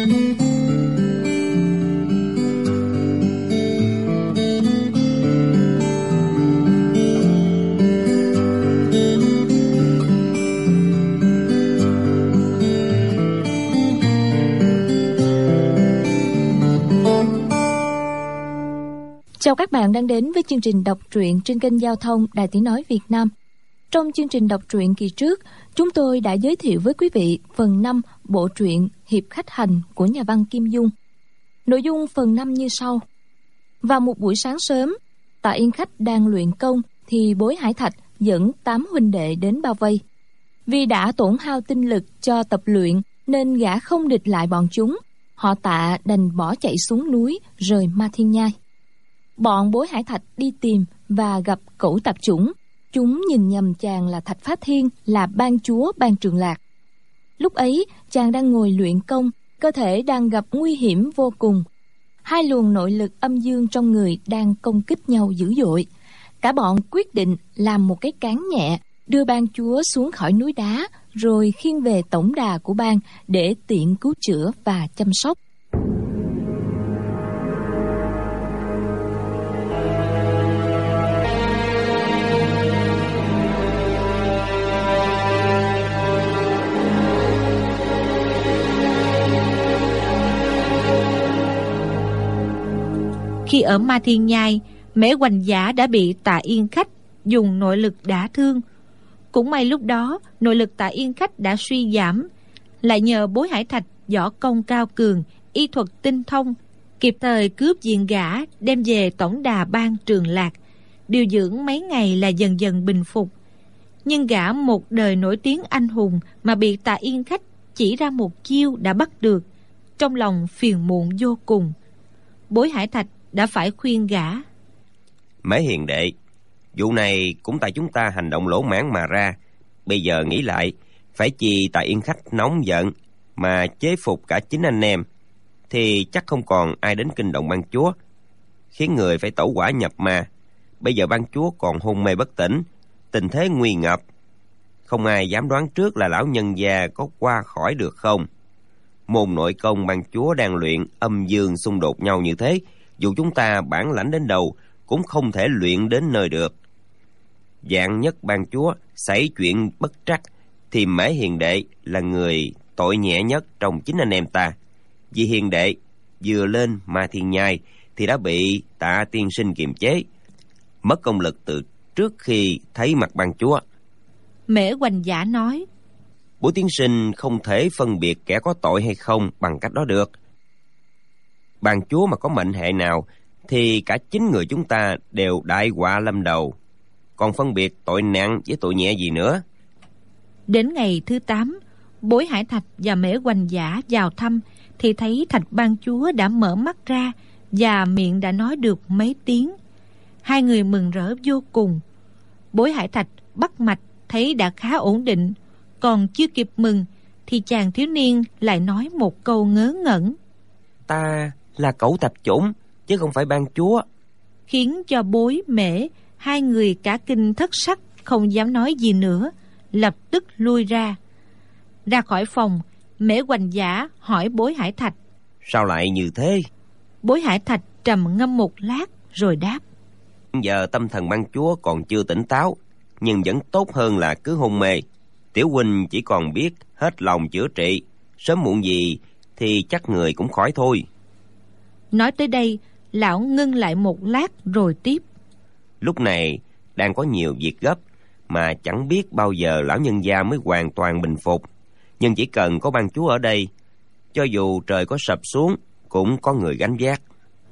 Chào các bạn đang đến với chương trình đọc truyện trên kênh Giao thông Đài Tiếng nói Việt Nam. Trong chương trình đọc truyện kỳ trước, chúng tôi đã giới thiệu với quý vị phần 5 bộ truyện Hiệp Khách Hành của nhà văn Kim Dung. Nội dung phần 5 như sau. Vào một buổi sáng sớm, Tạ Yên Khách đang luyện công thì Bối Hải Thạch dẫn 8 huynh đệ đến bao vây. Vì đã tổn hao tinh lực cho tập luyện nên gã không địch lại bọn chúng. Họ Tạ đành bỏ chạy xuống núi rời Ma Thiên Nhai. Bọn Bối Hải Thạch đi tìm và gặp Cẩu Tạp Chủng. Chúng nhìn nhầm chàng là Thạch Phá Thiên, là ban chúa ban Trường Lạc. Lúc ấy chàng đang ngồi luyện công, cơ thể đang gặp nguy hiểm vô cùng. Hai luồng nội lực âm dương trong người đang công kích nhau dữ dội. Cả bọn quyết định làm một cái cán nhẹ, đưa ban chúa xuống khỏi núi đá, rồi khiêng về tổng đà của bang để tiện cứu chữa và chăm sóc. Khi ở Ma Thiên Nhai, Mễ Hoành Giả đã bị Tạ Yên Khách dùng nội lực đả thương. Cũng may lúc đó nội lực Tạ Yên Khách đã suy giảm, lại nhờ Bối Hải Thạch võ công cao cường, y thuật tinh thông, kịp thời cướp diện gã đem về tổng đà bang Trường Lạc, điều dưỡng mấy ngày là dần dần bình phục. Nhưng gã một đời nổi tiếng anh hùng mà bị Tạ Yên Khách chỉ ra một chiêu đã bắt được, trong lòng phiền muộn vô cùng. Bối Hải Thạch đã phải khuyên gã. Mễ hiền đệ, vụ này cũng tại chúng ta hành động lỗ mãng mà ra. Bây giờ nghĩ lại, phải chi Tạ Yên Khách nóng giận mà chế phục cả chính anh em, thì chắc không còn ai đến kinh động ban chúa, khiến người phải tẩu hỏa nhập ma. Bây giờ ban chúa còn hôn mê bất tỉnh, tình thế nguy ngập, không ai dám đoán trước là lão nhân gia có qua khỏi được không. Môn nội công ban chúa đang luyện âm dương xung đột nhau như thế, dù chúng ta bản lãnh đến đâu cũng không thể luyện đến nơi được. Vạn nhất ban chúa xảy chuyện bất trắc thì Mễ hiền đệ là người tội nhẹ nhất trong chính anh em ta. Vì hiền đệ vừa lên Ma Thiên Nhai thì đã bị Tạ tiên sinh kiềm chế, mất công lực từ trước khi thấy mặt ban chúa. Mễ Hoành Giả nói: Bối tiên sinh không thể phân biệt kẻ có tội hay không bằng cách đó được. Ban chúa mà có mệnh hệ nào thì cả chính người chúng ta đều đại họa lâm đầu, còn phân biệt tội nặng với tội nhẹ gì nữa. Đến ngày thứ 8, Bối Hải Thạch và Mễ Hoành Giả vào thăm thì thấy Thạch ban chúa đã mở mắt ra và miệng đã nói được mấy tiếng. Hai người mừng rỡ vô cùng. Bối Hải Thạch bắt mạch thấy đã khá ổn định, còn chưa kịp mừng thì chàng thiếu niên lại nói một câu ngớ ngẩn: Ta là Cẩu Tạp Chủng chứ không phải ban chúa. Khiến cho Bối Mễ hai người cả kinh thất sắc, không dám nói gì nữa, lập tức lui ra. Ra khỏi phòng, Mễ Hoành Giả hỏi Bối Hải Thạch: Sao lại như thế? Bối Hải Thạch trầm ngâm một lát rồi đáp: Giờ tâm thần ban chúa còn chưa tỉnh táo, nhưng vẫn tốt hơn là cứ hôn mê. Tiểu huynh chỉ còn biết hết lòng chữa trị, sớm muộn gì thì chắc người cũng khỏi thôi. Nói tới đây, lão ngưng lại một lát rồi tiếp: Lúc này đang có nhiều việc gấp, mà chẳng biết bao giờ lão nhân gia mới hoàn toàn bình phục. Nhưng chỉ cần có ban chúa ở đây, cho dù trời có sập xuống cũng có người gánh vác.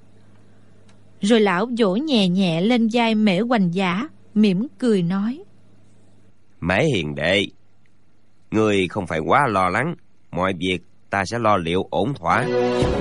Rồi lão vỗ nhẹ nhẹ lên vai Mễ Hoành Giả, mỉm cười nói: Mễ hiền đệ, người không phải quá lo lắng, mọi việc ta sẽ lo liệu ổn thỏa.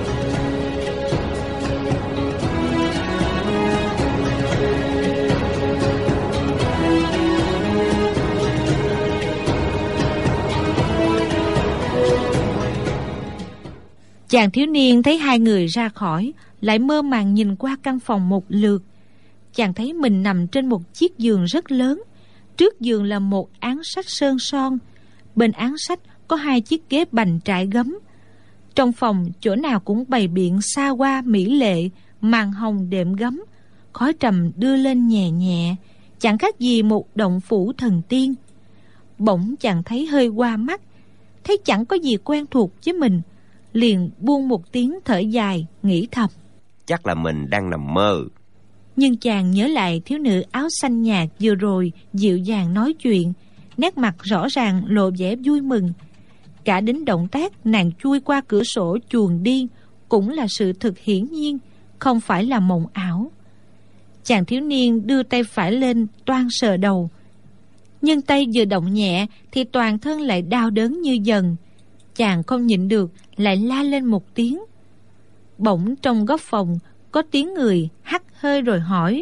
Chàng thiếu niên thấy hai người ra khỏi, lại mơ màng nhìn qua căn phòng một lượt. Chàng thấy mình nằm trên một chiếc giường rất lớn. Trước giường là một án sách sơn son, bên án sách có hai chiếc ghế bành trải gấm. Trong phòng chỗ nào cũng bày biện xa hoa mỹ lệ, màn hồng đệm gấm, khói trầm đưa lên nhẹ nhẹ, chẳng khác gì một động phủ thần tiên. Bỗng chàng thấy hơi qua mắt, thấy chẳng có gì quen thuộc với mình, liền buông một tiếng thở dài, nghĩ thầm: chắc là mình đang nằm mơ. Nhưng chàng nhớ lại thiếu nữ áo xanh nhạt vừa rồi dịu dàng nói chuyện, nét mặt rõ ràng lộ vẻ vui mừng. Cả đến động tác nàng chui qua cửa sổ chuồn đi cũng là sự thực hiển nhiên, không phải là mộng ảo. Chàng thiếu niên đưa tay phải lên toan sờ đầu, nhưng tay vừa động nhẹ thì toàn thân lại đau đớn như dần. Chàng không nhịn được lại la lên một tiếng. Bỗng trong góc phòng có tiếng người hắt hơi rồi hỏi: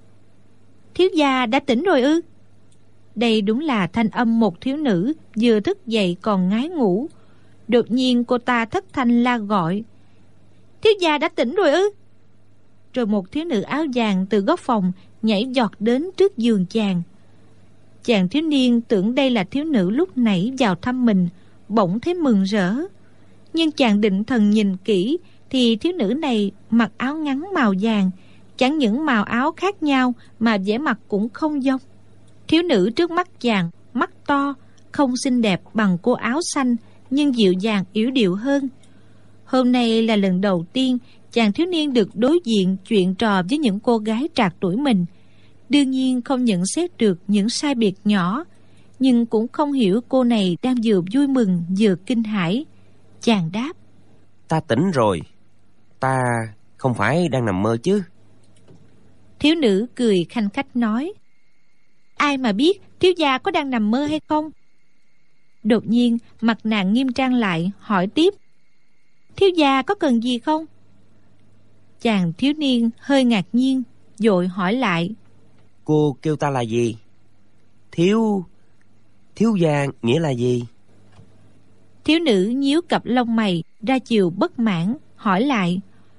thiếu gia đã tỉnh rồi ư? Đây đúng là thanh âm một thiếu nữ vừa thức dậy còn ngái ngủ. Đột nhiên cô ta thất thanh la gọi: thiếu gia đã tỉnh rồi ư? Rồi một thiếu nữ áo vàng từ góc phòng nhảy giọt đến trước giường chàng. Chàng thiếu niên tưởng đây là thiếu nữ lúc nãy vào thăm mình, bỗng thấy mừng rỡ. Nhưng chàng định thần nhìn kỹ thì thiếu nữ này mặc áo ngắn màu vàng, chẳng những màu áo khác nhau mà vẻ mặt cũng không giống. Thiếu nữ trước mắt chàng mắt to, không xinh đẹp bằng cô áo xanh, nhưng dịu dàng yểu điệu hơn. Hôm nay là lần đầu tiên chàng thiếu niên được đối diện chuyện trò với những cô gái trạc tuổi mình. Đương nhiên không nhận xét được những sai biệt nhỏ, nhưng cũng không hiểu cô này đang vừa vui mừng vừa kinh hãi. Chàng đáp: ta tỉnh rồi, ta không phải đang nằm mơ chứ? Thiếu nữ cười khanh khách nói: ai mà biết thiếu gia có đang nằm mơ hay không? Đột nhiên mặt nàng nghiêm trang lại, hỏi tiếp: thiếu gia có cần gì không? Chàng thiếu niên hơi ngạc nhiên, vội hỏi lại: cô kêu ta là gì? Thiếu gia nghĩa là gì? Thiếu nữ nhíu cặp lông mày ra chiều bất mãn, hỏi lại: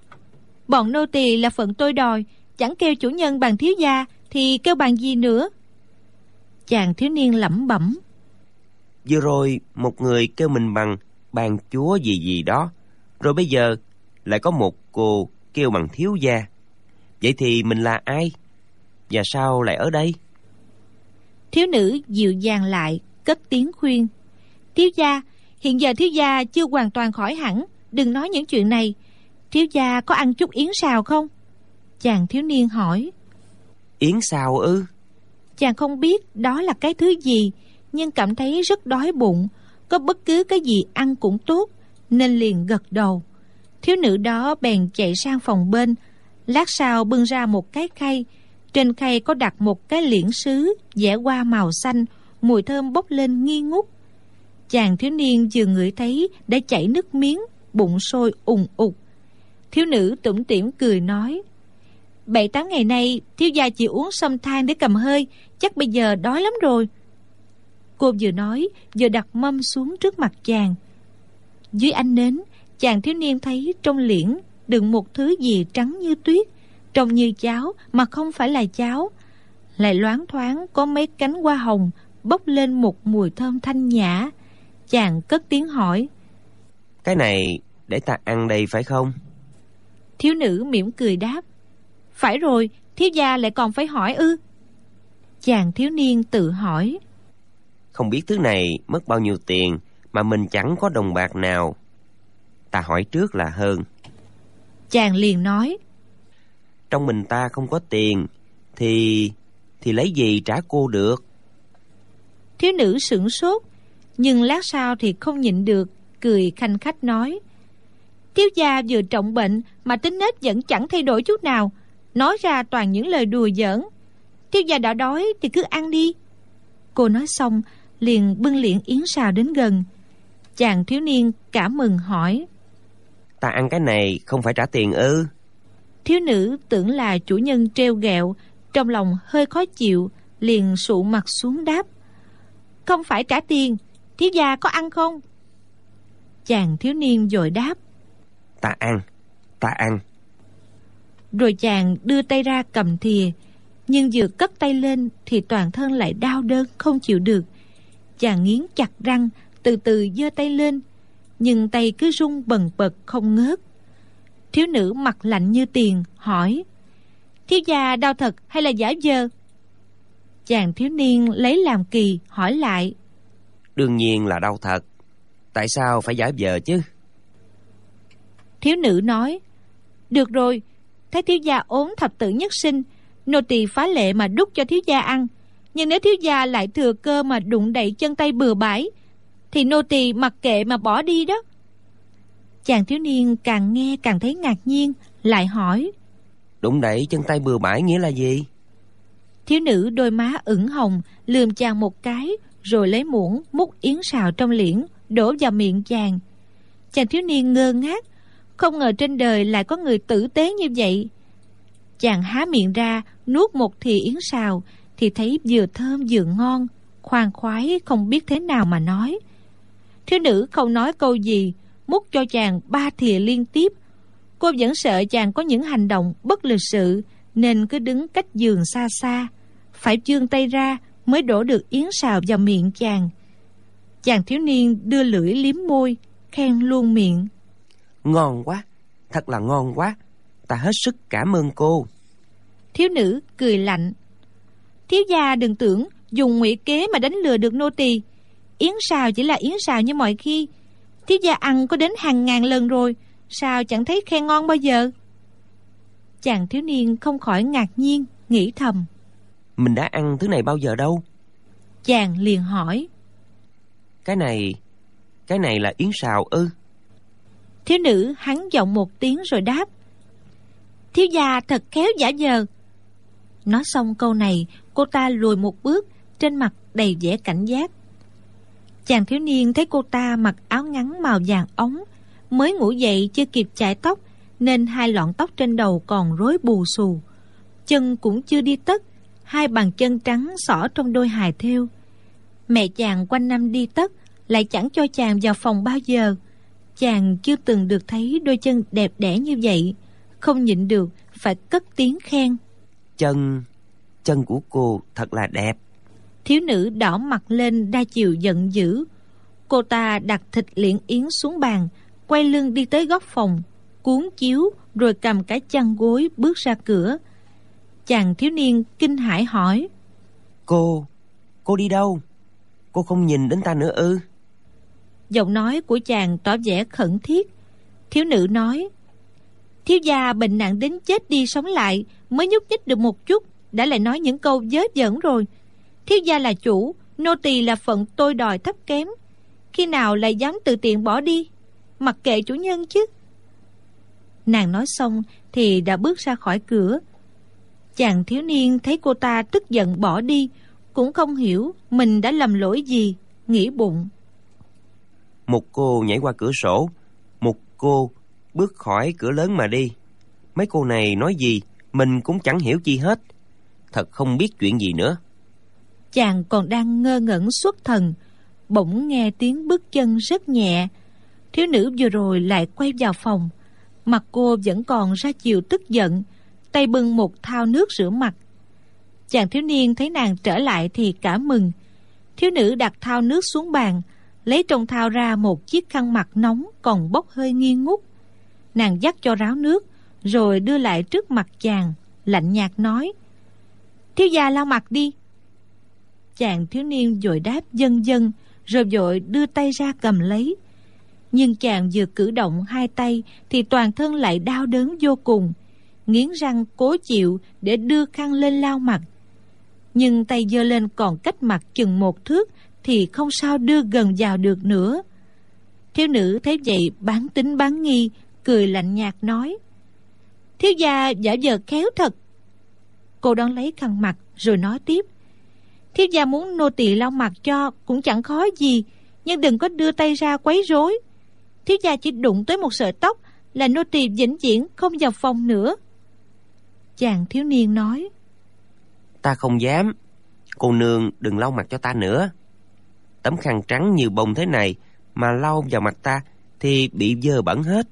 bọn nô tỳ là phận tôi đòi, chẳng kêu chủ nhân bằng thiếu gia thì kêu bằng gì nữa? Chàng thiếu niên lẩm bẩm: vừa rồi một người kêu mình bằng chúa gì gì đó, rồi bây giờ lại có một cô kêu bằng thiếu gia. Vậy thì mình là ai? Và sao lại ở đây? Thiếu nữ dịu dàng lại, cất tiếng khuyên: thiếu gia, hiện giờ thiếu gia chưa hoàn toàn khỏi hẳn, đừng nói những chuyện này. Thiếu gia có ăn chút yến xào không? Chàng thiếu niên hỏi. Yến xào ư? Chàng không biết đó là cái thứ gì, nhưng cảm thấy rất đói bụng, có bất cứ cái gì ăn cũng tốt, nên liền gật đầu. Thiếu nữ đó bèn chạy sang phòng bên, lát sau bưng ra một cái khay. Trên khay có đặt một cái liễn sứ vẽ hoa màu xanh, mùi thơm bốc lên nghi ngút. Chàng thiếu niên vừa ngửi thấy đã chảy nước miếng, bụng sôi ùng ục. Thiếu nữ tủm tỉm cười nói: 7-8 ngày nay thiếu gia chỉ uống sâm than để cầm hơi, chắc bây giờ đói lắm rồi. Cô vừa nói vừa đặt mâm xuống trước mặt chàng. Dưới ánh nến, chàng thiếu niên thấy trong liễn đựng một thứ gì trắng như tuyết, trông như cháo mà không phải là cháo, lại loáng thoáng có mấy cánh hoa hồng bốc lên một mùi thơm thanh nhã. Chàng cất tiếng hỏi: cái này để ta ăn đây phải không? Thiếu nữ mỉm cười đáp: phải rồi, thiếu gia lại còn phải hỏi ư? Chàng thiếu niên tự hỏi: không biết thứ này mất bao nhiêu tiền mà mình chẳng có đồng bạc nào. Ta hỏi trước là hơn. Chàng liền nói: trong mình ta không có tiền thì lấy gì trả cô được? Thiếu nữ sửng sốt, nhưng lát sau thì không nhịn được, cười khanh khách nói: thiếu gia vừa trọng bệnh mà tính nết vẫn chẳng thay đổi chút nào, nói ra toàn những lời đùa giỡn. Thiếu gia đã đói thì cứ ăn đi. Cô nói xong liền bưng liễn yến xào đến gần. Chàng thiếu niên cảm mừng hỏi: ta ăn cái này không phải trả tiền ư? Thiếu nữ tưởng là chủ nhân trêu ghẹo, trong lòng hơi khó chịu, liền sụ mặt xuống đáp: không phải trả tiền, thiếu gia có ăn không? Chàng thiếu niên vội đáp: ta ăn. Rồi chàng đưa tay ra cầm thìa, nhưng vừa cất tay lên thì toàn thân lại đau đớn không chịu được. Chàng nghiến chặt răng, từ từ giơ tay lên, nhưng tay cứ run bần bật không ngớt. Thiếu nữ mặt lạnh như tiền hỏi: thiếu gia đau thật hay là giả vờ? Chàng thiếu niên lấy làm kỳ hỏi lại: đương nhiên là đau thật. Tại sao phải giả vờ chứ? Thiếu nữ nói: được rồi, thấy thiếu gia ốm thập tử nhất sinh, nô tỳ phá lệ mà đút cho thiếu gia ăn. Nhưng nếu thiếu gia lại thừa cơ mà đụng đậy chân tay bừa bãi, thì nô tỳ mặc kệ mà bỏ đi đó. Chàng thiếu niên càng nghe càng thấy ngạc nhiên, lại hỏi: đụng đậy chân tay bừa bãi nghĩa là gì? Thiếu nữ đôi má ửng hồng lườm chàng một cái, rồi lấy muỗng múc yến xào trong liễn đổ vào miệng chàng. Chàng thiếu niên ngơ ngác, không ngờ trên đời lại có người tử tế như vậy. Chàng há miệng ra nuốt một thìa yến xào thì thấy vừa thơm vừa ngon, khoan khoái không biết thế nào mà nói. Thiếu nữ không nói câu gì, múc cho chàng 3 thìa liên tiếp. Cô vẫn sợ chàng có những hành động bất lịch sự, nên cứ đứng cách giường xa xa, phải vươn tay ra mới đổ được yến xào vào miệng chàng. Chàng thiếu niên đưa lưỡi liếm môi, khen luôn miệng: ngon quá, thật là ngon quá, ta hết sức cảm ơn cô. Thiếu nữ cười lạnh: thiếu gia đừng tưởng dùng ngụy kế mà đánh lừa được nô tỳ. Yến xào chỉ là yến xào như mọi khi. Thiếu gia ăn có đến hàng ngàn lần rồi, sao chẳng thấy khen ngon bao giờ? Chàng thiếu niên không khỏi ngạc nhiên, nghĩ thầm: mình đã ăn thứ này bao giờ đâu? Chàng liền hỏi: Cái này là yến xào ư? Thiếu nữ hắn giọng một tiếng rồi đáp: thiếu gia thật khéo giả vờ. Nói xong câu này, cô ta lùi một bước, trên mặt đầy vẻ cảnh giác. Chàng thiếu niên thấy cô ta mặc áo ngắn màu vàng óng, mới ngủ dậy chưa kịp chải tóc, nên 2 lọn tóc trên đầu còn rối bù xù. Chân cũng chưa đi tất, 2 bàn chân trắng xỏ trong đôi hài thêu. Mẹ chàng quanh năm đi tất, lại chẳng cho chàng vào phòng bao giờ. Chàng chưa từng được thấy đôi chân đẹp đẽ như vậy, không nhịn được phải cất tiếng khen: chân của cô thật là đẹp. Thiếu nữ đỏ mặt lên đa chiều giận dữ. Cô ta đặt thịt liễn yến xuống bàn, quay lưng đi tới góc phòng, cuốn chiếu rồi cầm cái chăn gối bước ra cửa. Chàng thiếu niên kinh hãi hỏi: Cô đi đâu? Cô không nhìn đến ta nữa ư? Giọng nói của chàng tỏ vẻ khẩn thiết. Thiếu nữ nói: thiếu gia bệnh nặng đến chết đi sống lại, mới nhúc nhích được một chút đã lại nói những câu vớ vẩn rồi. Thiếu gia là chủ, nô tỳ là phận tôi đòi thấp kém, khi nào lại dám tự tiện bỏ đi, mặc kệ chủ nhân chứ. Nàng nói xong thì đã bước ra khỏi cửa. Chàng thiếu niên thấy cô ta tức giận bỏ đi, cũng không hiểu mình đã lầm lỗi gì, nghĩ bụng: một cô nhảy qua cửa sổ, một cô bước khỏi cửa lớn mà đi. Mấy cô này nói gì mình cũng chẳng hiểu chi hết, thật không biết chuyện gì nữa. Chàng còn đang ngơ ngẩn xuất thần, bỗng nghe tiếng bước chân rất nhẹ. Thiếu nữ vừa rồi lại quay vào phòng, mặt cô vẫn còn ra chiều tức giận, tay bưng một thau nước rửa mặt. Chàng thiếu niên thấy nàng trở lại thì cả mừng. Thiếu nữ đặt thau nước xuống bàn, lấy trong thau ra một chiếc khăn mặt nóng còn bốc hơi nghi ngút. Nàng dắt cho ráo nước, rồi đưa lại trước mặt chàng, lạnh nhạt nói: thiếu gia lau mặt đi. Chàng thiếu niên vội đáp vâng vâng, rồi vội đưa tay ra cầm lấy. Nhưng chàng vừa cử động 2 tay thì toàn thân lại đau đớn vô cùng, nghiến răng cố chịu để đưa khăn lên lau mặt. Nhưng tay giơ lên còn cách mặt chừng 1 thước thì không sao đưa gần vào được nữa. Thiếu nữ thấy vậy bán tính bán nghi, cười lạnh nhạt nói: thiếu gia giả vờ khéo thật. Cô đón lấy khăn mặt rồi nói tiếp: thiếu gia muốn nô tỳ lau mặt cho cũng chẳng khó gì, nhưng đừng có đưa tay ra quấy rối. Thiếu gia chỉ đụng tới một sợi tóc là nô tỳ vĩnh viễn không vào phòng nữa. Chàng thiếu niên nói: ta không dám, cô nương đừng lau mặt cho ta nữa. Tấm khăn trắng như bông thế này mà lau vào mặt ta thì bị dơ bẩn hết.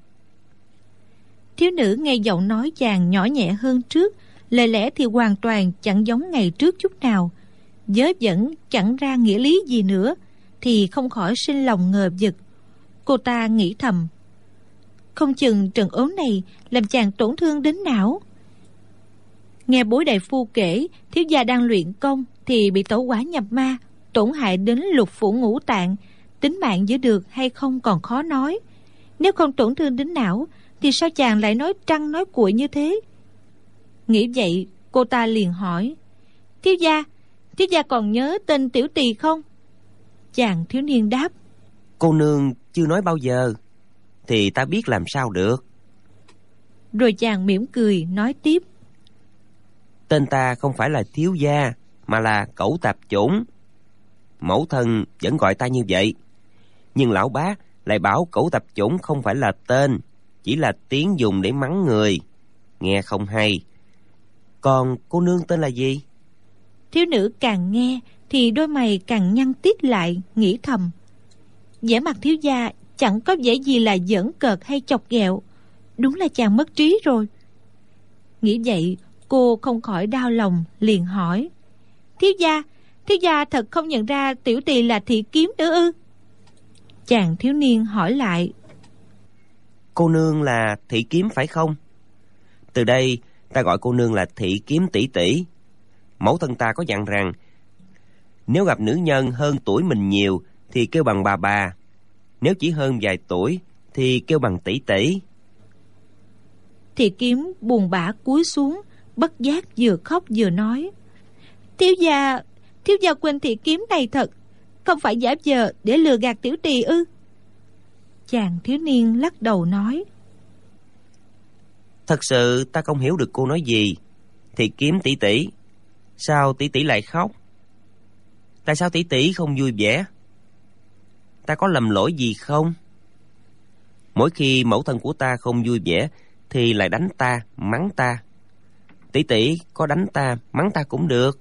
Thiếu nữ nghe giọng nói chàng nhỏ nhẹ hơn trước, lời lẽ thì hoàn toàn chẳng giống ngày trước chút nào, vớ vẩn chẳng ra nghĩa lý gì nữa, thì không khỏi sinh lòng ngờ vực. Cô ta nghĩ thầm, không chừng trận ốm này làm chàng tổn thương đến não. Nghe bối đại phu kể thiếu gia đang luyện công thì bị tẩu hỏa nhập ma, tổn hại đến lục phủ ngũ tạng, tính mạng giữ được hay không còn khó nói. Nếu không tổn thương đến não thì sao chàng lại nói trăng nói cuội như thế? Nghĩ vậy, cô ta liền hỏi, thiếu gia còn nhớ tên tiểu tỳ không? Chàng thiếu niên đáp, cô nương chưa nói bao giờ, thì ta biết làm sao được. Rồi chàng mỉm cười nói tiếp, tên ta không phải là thiếu gia, mà là Cẩu Tạp Chủng. Mẫu thân vẫn gọi ta như vậy, nhưng lão bá lại bảo Cẩu Tạp Chủng không phải là tên, chỉ là tiếng dùng để mắng người, nghe không hay. Còn cô nương tên là gì? Thiếu nữ càng nghe thì đôi mày càng nhăn tít lại, nghĩ thầm, vẻ mặt thiếu gia chẳng có vẻ gì là giỡn cợt hay chọc ghẹo, đúng là chàng mất trí rồi. Nghĩ vậy, cô không khỏi đau lòng, liền hỏi, thiếu gia thật không nhận ra tiểu tỳ là Thị Kiếm nữa ư? Chàng thiếu niên hỏi lại, cô nương là Thị Kiếm phải không? Từ đây ta gọi cô nương là Thị Kiếm tỷ tỷ. Mẫu thân ta có dặn rằng nếu gặp nữ nhân hơn tuổi mình nhiều thì kêu bằng bà, nếu chỉ hơn vài tuổi thì kêu bằng tỷ tỷ. Thị Kiếm buồn bã cúi xuống, bất giác vừa khóc vừa nói, thiếu gia quên Thị Kiếm này thật, không phải giả vờ để lừa gạt tiểu tỳ ư? Chàng thiếu niên lắc đầu nói, thật sự ta không hiểu được cô nói gì. Thị Kiếm tỷ tỷ, sao tỷ tỷ lại khóc? Tại sao tỷ tỷ không vui vẻ? Ta có lầm lỗi gì không? Mỗi khi mẫu thân của ta không vui vẻ thì lại đánh ta, mắng ta. Tỷ tỷ có đánh ta, mắng ta cũng được.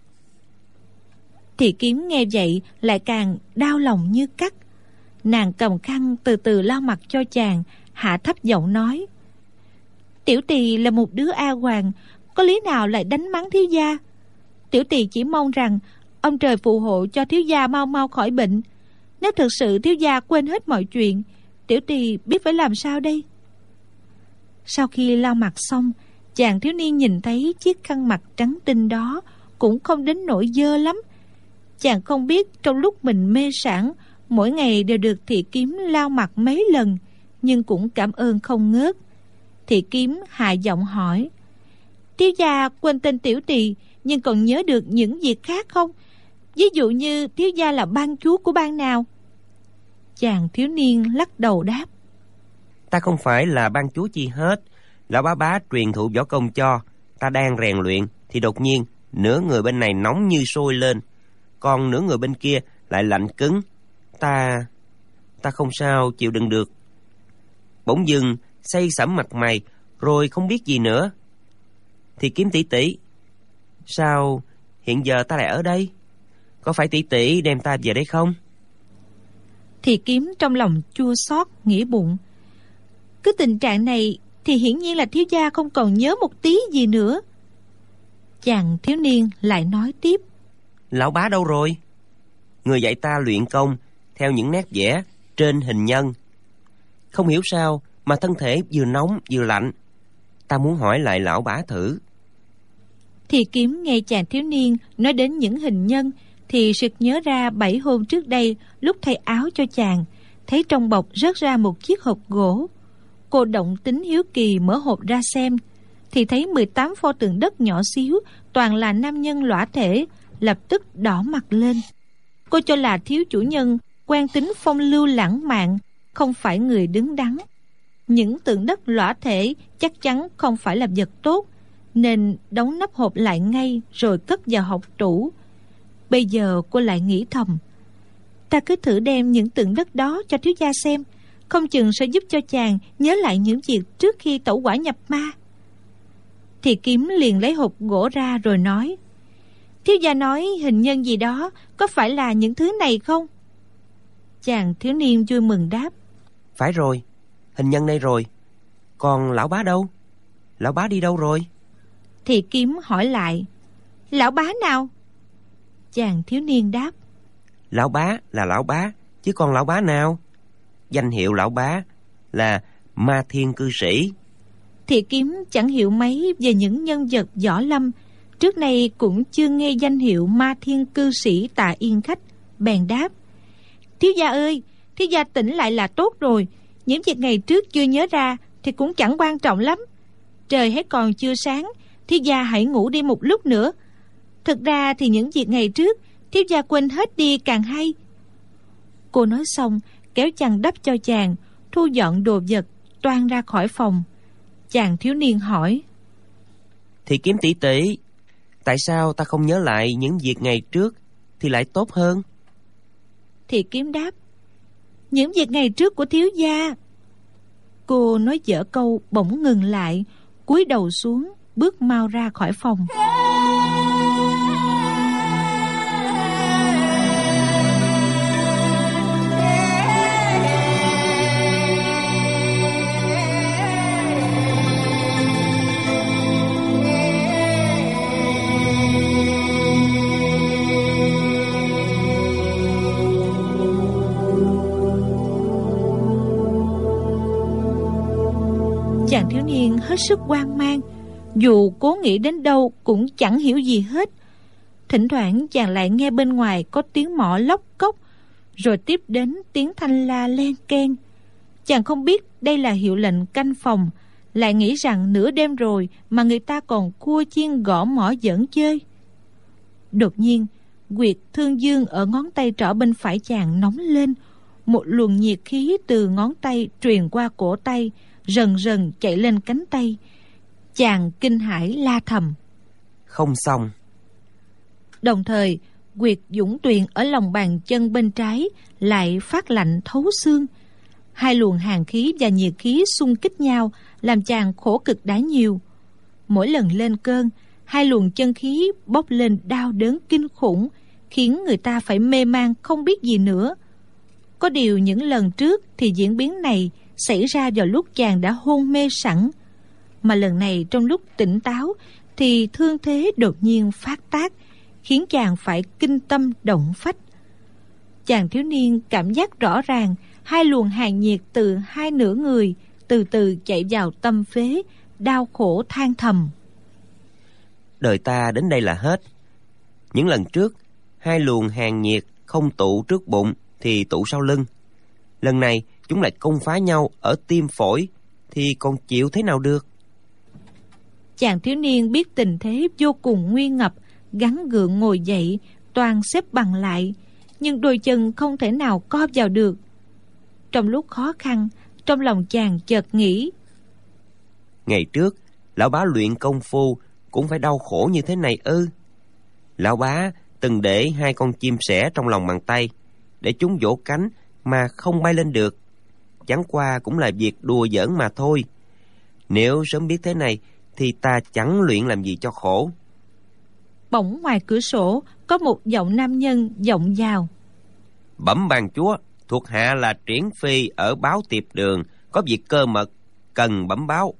Thị Kiếm nghe vậy lại càng đau lòng như cắt. Nàng cầm khăn từ từ lau mặt cho chàng, hạ thấp giọng nói, tiểu tỳ là một đứa A Hoàng, có lý nào lại đánh mắng thiếu gia? Tiểu tỳ chỉ mong rằng ông trời phù hộ cho thiếu gia mau mau khỏi bệnh. Nếu thực sự thiếu gia quên hết mọi chuyện, tiểu tỳ biết phải làm sao đây? Sau khi lau mặt xong, chàng thiếu niên nhìn thấy chiếc khăn mặt trắng tinh đó cũng không đến nỗi dơ lắm. Chàng không biết trong lúc mình mê sảng, mỗi ngày đều được Thị Kiếm lau mặt mấy lần, nhưng cũng cảm ơn không ngớt. Thị Kiếm hạ giọng hỏi, thiếu gia quên tên tiểu tỳ nhưng còn nhớ được những việc khác không? Ví dụ như thiếu gia là ban chúa của bang nào? Chàng thiếu niên lắc đầu đáp, ta không phải là ban chúa chi hết. Lão bá truyền thụ võ công cho ta, đang rèn luyện thì đột nhiên nửa người bên này nóng như sôi lên, còn nửa người bên kia lại lạnh cứng. Ta không sao chịu đựng được, bỗng dưng say sẩm mặt mày, rồi không biết gì nữa. Thì Kiếm tỷ tỷ, sao hiện giờ ta lại ở đây? Có phải tỷ tỷ đem ta về đây không? Thì Kiếm trong lòng chua xót, nghĩ bụng, cứ tình trạng này thì hiển nhiên là thiếu gia không còn nhớ một tí gì nữa. Chàng thiếu niên lại nói tiếp, lão bá đâu rồi? Người dạy ta luyện công theo những nét vẽ trên hình nhân, không hiểu sao mà thân thể vừa nóng vừa lạnh. Ta muốn hỏi lại lão bá thử. Thì Kiếm nghe chàng thiếu niên nói đến những hình nhân thì sực nhớ ra 7 hôm trước đây, lúc thay áo cho chàng, thấy trong bọc rớt ra một chiếc hộp gỗ. Cô động tính hiếu kỳ mở hộp ra xem, thì thấy 18 pho tượng đất nhỏ xíu, toàn là nam nhân lõa thể, lập tức đỏ mặt lên. Cô cho là thiếu chủ nhân quen tính phong lưu lãng mạn, không phải người đứng đắn. Những tượng đất lõa thể chắc chắn không phải là vật tốt, nên đóng nắp hộp lại ngay rồi cất vào hộc tủ. Bây giờ cô lại nghĩ thầm, ta cứ thử đem những tượng đất đó cho thiếu gia xem, không chừng sẽ giúp cho chàng nhớ lại những việc trước khi tẩu hỏa nhập ma. Thì Kiếm liền lấy hộp gỗ ra rồi nói, thiếu gia nói hình nhân gì đó, có phải là những thứ này không? Chàng thiếu niên vui mừng đáp, phải rồi, hình nhân đây rồi. Còn lão bá đâu? Lão bá đi đâu rồi? Thì Kiếm hỏi lại, lão bá nào? Chàng thiếu niên đáp, lão bá là lão bá, chứ còn lão bá nào? danh hiệu lão bá là Ma Thiên Cư Sĩ. Thị Kiếm chẳng hiểu mấy về những nhân vật võ lâm, trước nay cũng chưa nghe danh hiệu Ma Thiên Cư Sĩ Tạ Yên Khách, bèn đáp: thiếu gia ơi, thiếu gia tỉnh lại là tốt rồi. Những việc ngày trước chưa nhớ ra thì cũng chẳng quan trọng lắm. Trời hết còn chưa sáng, thiếu gia hãy ngủ đi một lúc nữa. Thực ra thì những việc ngày trước thiếu gia quên hết đi càng hay. Cô nói xong kéo chăn đắp cho chàng, thu dọn đồ vật, toan ra khỏi phòng. Chàng thiếu niên hỏi: Thì Kiếm tỷ tỷ, tại sao ta không nhớ lại những việc ngày trước thì lại tốt hơn? Thì Kiếm đáp: những việc ngày trước của thiếu gia. Cô nói dở câu bỗng ngừng lại, cúi đầu xuống, bước mau ra khỏi phòng. Chàng thiếu niên hết sức hoang mang, dù cố nghĩ đến đâu cũng chẳng hiểu gì hết. Thỉnh thoảng chàng lại nghe bên ngoài có tiếng mõ lóc cốc, rồi tiếp đến tiếng thanh la len keng. Chàng không biết đây là hiệu lệnh canh phòng, lại nghĩ rằng nửa đêm rồi mà người ta còn cua chiên gõ mõ giỡn chơi. Đột nhiên, huyệt thương dương ở ngón tay trỏ bên phải chàng nóng lên, một luồng nhiệt khí từ ngón tay truyền qua cổ tay, rần rần chạy lên cánh tay. Chàng kinh hãi la thầm: không xong. Đồng thời huyệt dũng tuyền ở lòng bàn chân bên trái lại phát lạnh thấu xương. Hai luồng hàn khí và nhiệt khí xung kích nhau, làm chàng khổ cực đã nhiều. Mỗi lần lên cơn, hai luồng chân khí bốc lên đau đớn kinh khủng, khiến người ta phải mê man không biết gì nữa. Có điều những lần trước thì diễn biến này xảy ra vào lúc chàng đã hôn mê sẵn, mà lần này trong lúc tỉnh táo thì thương thế đột nhiên phát tác, khiến chàng phải kinh tâm động phách. Chàng thiếu niên cảm giác rõ ràng hai luồng hàn nhiệt từ hai nửa người từ từ chạy vào tâm phế, đau khổ than thầm: đời ta đến đây là hết. Những lần trước hai luồng hàn nhiệt không tụ trước bụng thì tụ sau lưng, lần này chúng lại công phá nhau ở tim phổi, thì còn chịu thế nào được. Chàng thiếu niên biết tình thế vô cùng nguy ngập, gắng gượng ngồi dậy, toàn xếp bằng lại, nhưng đôi chân không thể nào co vào được. Trong lúc khó khăn, trong lòng chàng chợt nghĩ: ngày trước lão bá luyện công phu cũng phải đau khổ như thế này ư? Lão bá từng để hai con chim sẻ trong lòng bàn tay, để chúng vỗ cánh mà không bay lên được, chẳng qua cũng là việc đùa giỡn mà thôi. Nếu sớm biết thế này thì ta chẳng luyện làm gì cho khổ. Bỗng ngoài cửa sổ có một giọng nam nhân vọng vào: bẩm ban chúa, thuộc hạ là Triển Phi ở Báo Tiệp Đường, có việc cơ mật cần bẩm báo.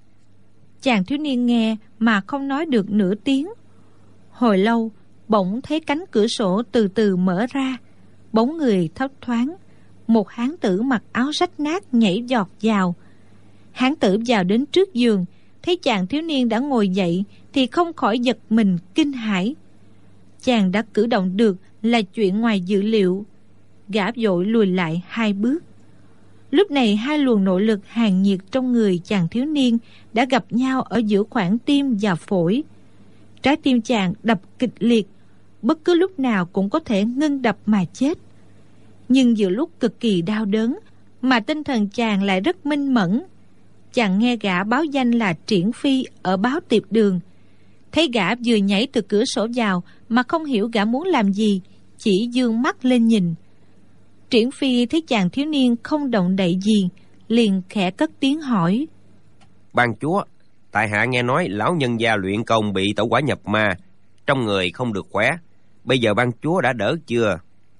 Chàng thiếu niên nghe mà không nói được nửa tiếng. Hồi lâu bỗng thấy cánh cửa sổ từ từ mở ra, bóng người thấp thoáng. Một hán tử mặc áo rách nát nhảy giọt vào. Hán tử vào đến trước giường, thấy chàng thiếu niên đã ngồi dậy thì không khỏi giật mình kinh hãi. Chàng đã cử động được là chuyện ngoài dự liệu. Gã vội lùi lại hai bước. Lúc này hai luồng nội lực hàn nhiệt trong người chàng thiếu niên đã gặp nhau ở giữa khoảng tim và phổi. Trái tim chàng đập kịch liệt, bất cứ lúc nào cũng có thể ngưng đập mà chết. Nhưng giữa lúc cực kỳ đau đớn mà tinh thần chàng lại rất minh mẫn. Chàng nghe gã báo danh là Triển Phi ở Báo Tiệp Đường. Thấy gã vừa nhảy từ cửa sổ vào mà không hiểu gã muốn làm gì, chỉ dương mắt lên nhìn. Triển Phi thấy chàng thiếu niên không động đậy gì, liền khẽ cất tiếng hỏi: ban chúa, tại hạ nghe nói lão nhân gia luyện công bị tẩu hỏa nhập ma, trong người không được khỏe. Bây giờ ban chúa đã đỡ chưa?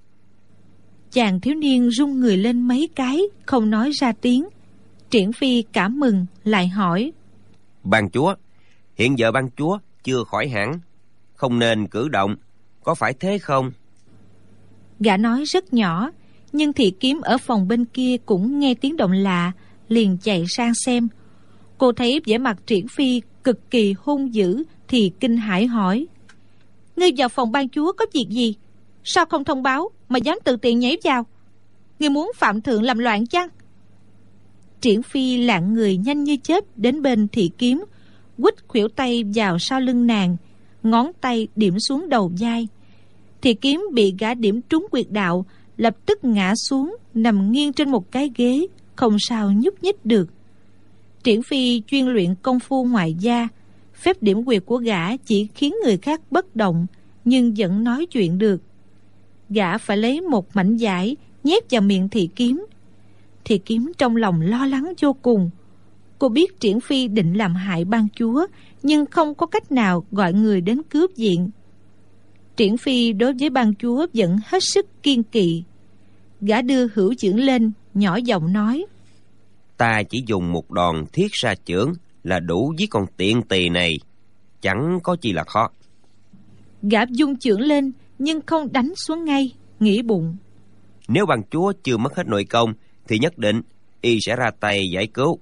Chàng thiếu niên run người lên mấy cái, không nói ra tiếng. Triển Phi cảm mừng, lại hỏi: ban chúa, hiện giờ ban chúa chưa khỏi hẳn, không nên cử động, có phải thế không? Gã nói rất nhỏ, Nhưng Thị Kiếm ở phòng bên kia cũng nghe tiếng động lạ, liền chạy sang xem. Cô thấy vẻ mặt Triển Phi cực kỳ hung dữ thì kinh hãi hỏi: "Ngươi vào phòng ban chúa có việc gì? Sao không thông báo mà dám tự tiện nhảy vào? Ngươi muốn phạm thượng làm loạn chăng?" Triển Phi lạng người nhanh như chớp đến bên Thị Kiếm, quýt khuỷu tay vào sau lưng nàng, ngón tay điểm xuống đầu vai. Thị Kiếm bị gã điểm trúng huyệt đạo, lập tức ngã xuống, nằm nghiêng trên một cái ghế, không sao nhúc nhích được. Triển Phi chuyên luyện công phu ngoại gia, phép điểm huyệt của gã chỉ khiến người khác bất động, nhưng vẫn nói chuyện được. Gã phải lấy một mảnh vải nhét vào miệng Thị Kiếm. Thị Kiếm trong lòng lo lắng vô cùng. Cô biết Triển Phi định làm hại ban chúa, nhưng không có cách nào gọi người đến cướp viện. Triển Phi đối với ban chúa vẫn hết sức kiên kỵ. Gã đưa hữu chưởng lên, nhỏ giọng nói: "Ta chỉ dùng một đòn thiết sa chưởng là đủ giết con tiện tỳ này, chẳng có chi là khó." Gã dung chưởng lên nhưng không đánh xuống ngay, nghĩ bụng: "Nếu ban chúa chưa mất hết nội công thì nhất định y sẽ ra tay giải cứu."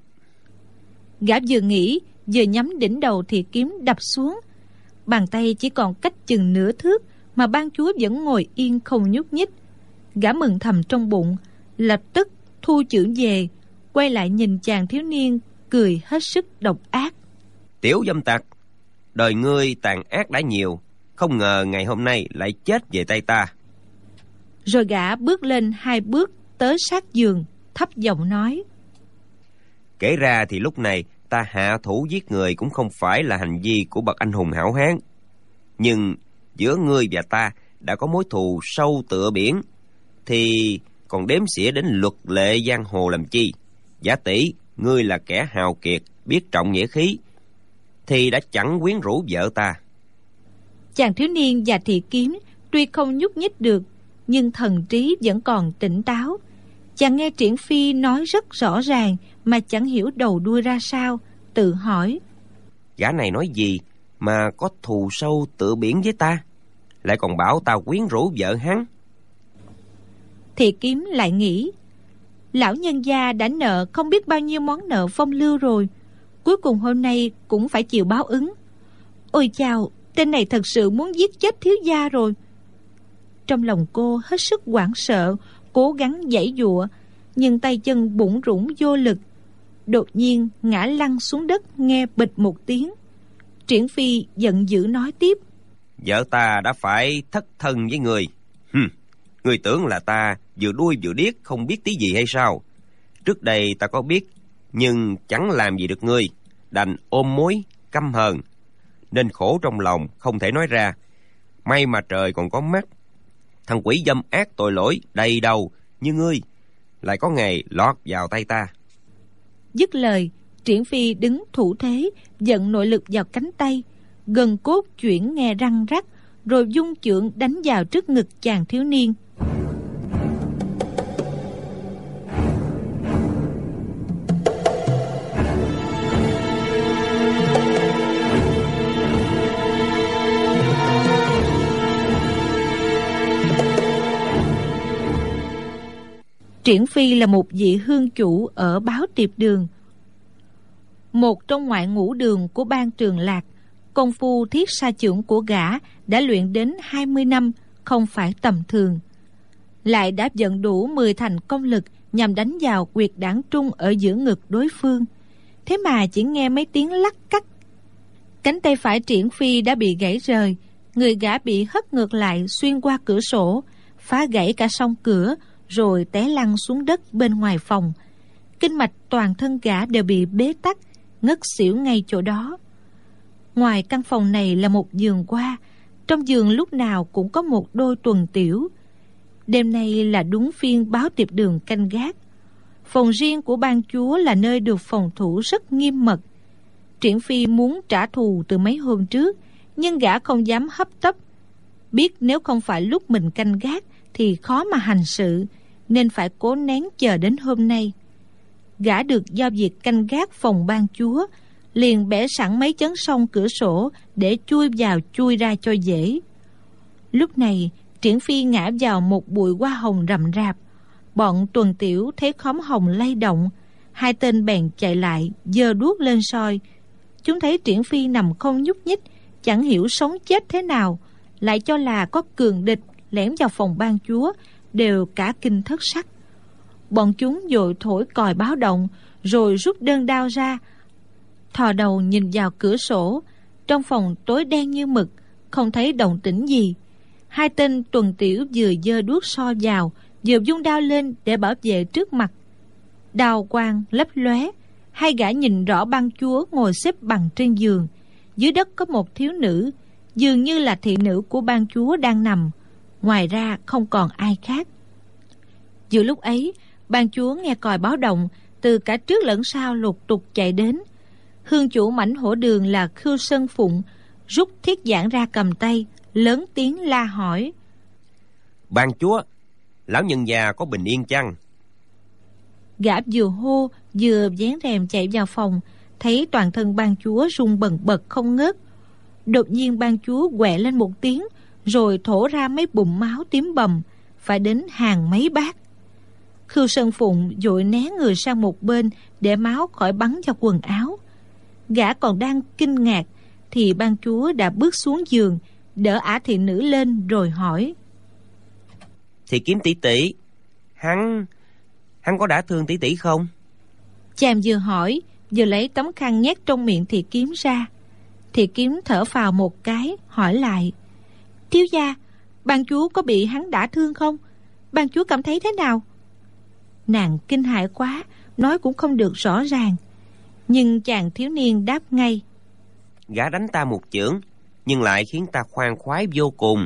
Gã vừa nghĩ vừa nhắm đỉnh đầu Thị Kiếm đập xuống. Bàn tay chỉ còn cách chừng nửa thước mà ban chúa vẫn ngồi yên không nhúc nhích. Gã mừng thầm trong bụng, lập tức thu chưởng về, quay lại nhìn chàng thiếu niên, cười hết sức độc ác: "Tiểu dâm tặc, đời ngươi tàn ác đã nhiều, không ngờ ngày hôm nay lại chết về tay ta." Rồi gã bước lên 2 bước tới sát giường, thấp giọng nói: "Kể ra thì lúc này ta hạ thủ giết người cũng không phải là hành vi của bậc anh hùng hảo hán. Nhưng giữa ngươi và ta đã có mối thù sâu tựa biển, thì còn đếm xỉa đến luật lệ giang hồ làm chi? Giả tỷ ngươi là kẻ hào kiệt, biết trọng nghĩa khí, thì đã chẳng quyến rũ vợ ta." Chàng thiếu niên và Thị Kiếm tuy không nhúc nhích được, nhưng thần trí vẫn còn tỉnh táo. Chàng nghe Triển Phi nói rất rõ ràng mà chẳng hiểu đầu đuôi ra sao, tự hỏi: "Gã này nói gì mà có thù sâu tựa biển với ta, lại còn bảo ta quyến rũ vợ hắn?" Thị Kiếm lại nghĩ: lão nhân gia đã nợ không biết bao nhiêu món nợ phong lưu rồi, cuối cùng hôm nay cũng phải chịu báo ứng. Ôi chao, tên này thật sự muốn giết chết thiếu gia rồi. Trong lòng cô hết sức hoảng sợ, cố gắng giãy giụa, nhưng tay chân bủn rủn vô lực. Đột nhiên ngã lăn xuống đất, nghe bịch một tiếng. Triển Phi giận dữ nói tiếp: "Vợ ta đã phải thất thân với người. Ngươi tưởng là ta vừa đuôi vừa điếc không biết tí gì hay sao? Trước đây ta có biết, nhưng chẳng làm gì được ngươi, đành ôm mối căm hờn, nên khổ trong lòng không thể nói ra. May mà trời còn có mắt, thằng quỷ dâm ác tội lỗi đầy đầu như ngươi lại có ngày lọt vào tay ta." Dứt lời, Triển Phi đứng thủ thế, vận nội lực vào cánh tay, gần cốt chuyển nghe răng rắc, rồi dung chưởng đánh vào trước ngực chàng thiếu niên. Triển Phi là một vị hương chủ ở Báo Tiệp Đường, một trong ngoại ngũ đường của Ban Trường Lạc. Công phu thiết sa chưởng của gã đã luyện đến 20 năm, không phải tầm thường. Lại đã vận đủ 10 thành công lực nhằm đánh vào huyệt đảng trung ở giữa ngực đối phương. Thế mà chỉ nghe mấy tiếng lắc cắt, cánh tay phải Triển Phi đã bị gãy rời, người gã bị hất ngược lại xuyên qua cửa sổ, phá gãy cả song cửa, rồi té lăn xuống đất bên ngoài phòng. Kinh mạch toàn thân gã đều bị bế tắc, ngất xỉu ngay chỗ đó. Ngoài căn phòng này là một giường qua, trong giường lúc nào cũng có một đôi tuần tiểu. Đêm nay là đúng phiên Báo Tiệp Đường canh gác. Phòng riêng của ban chúa là nơi được phòng thủ rất nghiêm mật. Triển Phi muốn trả thù từ mấy hôm trước, nhưng gã không dám hấp tấp. Biết nếu không phải lúc mình canh gác thì khó mà hành sự, nên phải cố nén chờ đến hôm nay. Gã được giao việc canh gác phòng ban chúa, liền bẻ sẵn mấy chấn song cửa sổ để chui vào chui ra cho dễ. Lúc này Triển Phi ngã vào một bụi hoa hồng rậm rạp, Bọn Tuần Tiểu thấy khóm hồng lay động, hai tên bèn chạy lại, giơ đuốc lên soi. Chúng thấy Triển Phi nằm không nhúc nhích, chẳng hiểu sống chết thế nào, lại cho là có cường địch lẻn vào phòng ban chúa, đều cả kinh thất sắc. Bọn chúng vội thổi còi báo động, rồi rút đơn đao ra, thò đầu nhìn vào cửa sổ. Trong phòng tối đen như mực, không thấy động tĩnh gì. Hai tên Tuần Tiểu vừa giơ đuốc soi vào, vừa vung đao lên để bảo vệ trước mặt. Đao quang lấp lóe, hai gã nhìn rõ ban chúa ngồi xếp bằng trên giường. Dưới đất có một thiếu nữ, dường như là thị nữ của ban chúa đang nằm. Ngoài ra không còn ai khác. Giữa lúc ấy, ban chúa nghe còi báo động từ cả trước lẫn sau lục tục chạy đến. Hương chủ mảnh hổ đường là Khưu Sơn Phụng rút thiết giản ra cầm tay, lớn tiếng la hỏi: Ban chúa, lão nhân già có bình yên chăng? Gã vừa hô vừa vén rèm chạy vào phòng, thấy toàn thân ban chúa rung bần bật không ngớt. Đột nhiên ban chúa quẹ lên một tiếng, rồi thổ ra mấy bụng máu tím bầm, phải đến hàng mấy bát. Khưu Sơn Phụng vội né người sang một bên để máu khỏi bắn vào quần áo. Gã còn đang kinh ngạc thì ban chúa đã bước xuống giường, đỡ ả thị nữ lên rồi hỏi: Thì Kiếm tỷ tỷ, hắn có đã thương tỷ tỷ không? Chàng vừa hỏi vừa lấy tấm khăn nhét trong miệng Thị Kiếm ra. Thị Kiếm thở phào một cái, hỏi lại: Thiếu gia, ban chúa có bị hắn đả thương không? Ban chúa cảm thấy thế nào? Nàng kinh hãi quá, nói cũng không được rõ ràng. Nhưng chàng thiếu niên đáp ngay: Gã đánh ta một chưởng, nhưng lại khiến ta khoan khoái vô cùng.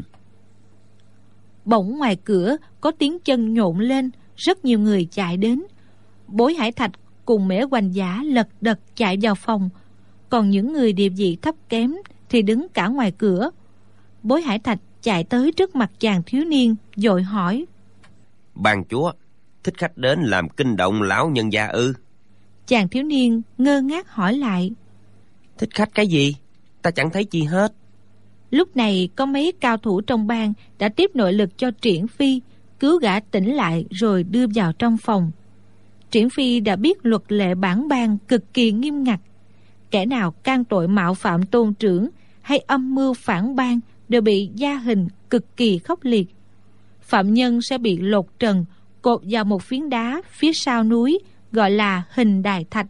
Bỗng ngoài cửa có tiếng chân nhộn lên, rất nhiều người chạy đến. Bối Hải Thạch cùng Mễ Hoành Giả lật đật chạy vào phòng, còn những người địa vị thấp kém thì đứng cả ngoài cửa. Bối Hải Thạch chạy tới trước mặt chàng thiếu niên, vội hỏi: Ban chúa, thích khách đến làm kinh động lão nhân gia ư? Chàng thiếu niên ngơ ngác hỏi lại: Thích khách cái gì? Ta chẳng thấy chi hết. Lúc này có mấy cao thủ trong bang đã tiếp nội lực cho Triển Phi, cứu gã tỉnh lại rồi đưa vào trong phòng. Triển Phi đã biết luật lệ bản bang cực kỳ nghiêm ngặt. Kẻ nào can tội mạo phạm tôn trưởng hay âm mưu phản bang đều bị gia hình cực kỳ khốc liệt. Phạm nhân sẽ bị lột trần, cột vào một phiến đá phía sau núi gọi là Hình Đài Thạch,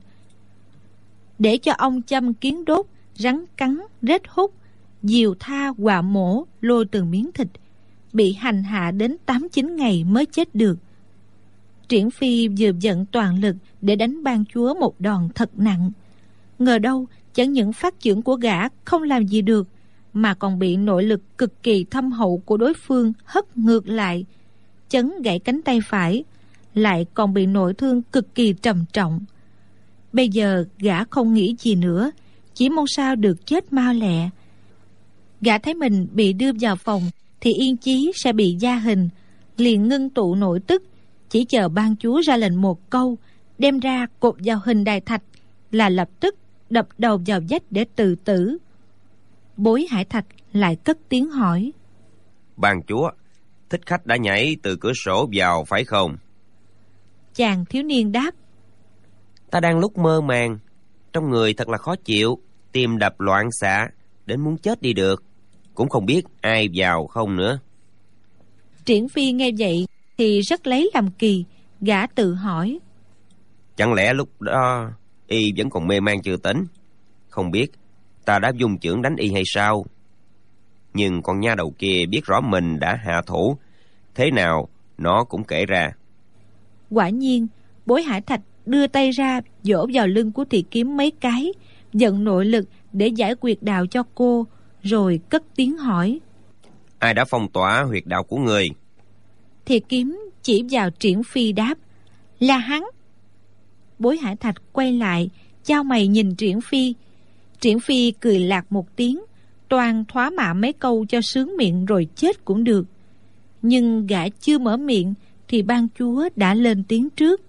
để cho ong châm kiến đốt, rắn cắn, rết hút, diều tha quạ mổ lôi từng miếng thịt, bị hành hạ đến 8-9 ngày mới chết được. Triển Phi vừa giận toàn lực để đánh ban chúa một đòn thật nặng. Ngờ đâu chẳng những phát chưởng của gã không làm gì được, mà còn bị nội lực cực kỳ thâm hậu của đối phương hất ngược lại, chấn gãy cánh tay phải, lại còn bị nội thương cực kỳ trầm trọng. Bây giờ gã không nghĩ gì nữa, chỉ mong sao được chết mau lẹ. Gã thấy mình bị đưa vào phòng thì yên chí sẽ bị gia hình, liền ngưng tụ nội tức, chỉ chờ ban chúa ra lệnh một câu, đem ra cột vào Hình Đài Thạch là lập tức đập đầu vào vách để tự tử. Bối Hải Thạch lại cất tiếng hỏi: Ban chúa, thích khách đã nhảy từ cửa sổ vào phải không? Chàng thiếu niên đáp: Ta đang lúc mơ màng, trong người thật là khó chịu, tim đập loạn xạ, đến muốn chết đi được, cũng không biết ai vào không nữa. Triển Phi nghe vậy thì rất lấy làm kỳ, gã tự hỏi: Chẳng lẽ lúc đó y vẫn còn mê man chưa tỉnh? Không biết ta đã dùng chưởng đánh y hay sao? Nhưng con nha đầu kia biết rõ mình đã hạ thủ, thế nào nó cũng kể ra. Quả nhiên, Bối Hải Thạch đưa tay ra vỗ vào lưng của Thị Kiếm mấy cái, dẫn nội lực để giải huyệt đạo cho cô, rồi cất tiếng hỏi: Ai đã phong tỏa huyệt đạo của người? Thị Kiếm chỉ vào Triển Phi đáp: Là hắn. Bối Hải Thạch quay lại, chau mày nhìn Triển Phi. Triển Phi cười lạc một tiếng, toan thoá mạ mấy câu cho sướng miệng rồi chết cũng được. Nhưng gã chưa mở miệng thì ban chúa đã lên tiếng trước: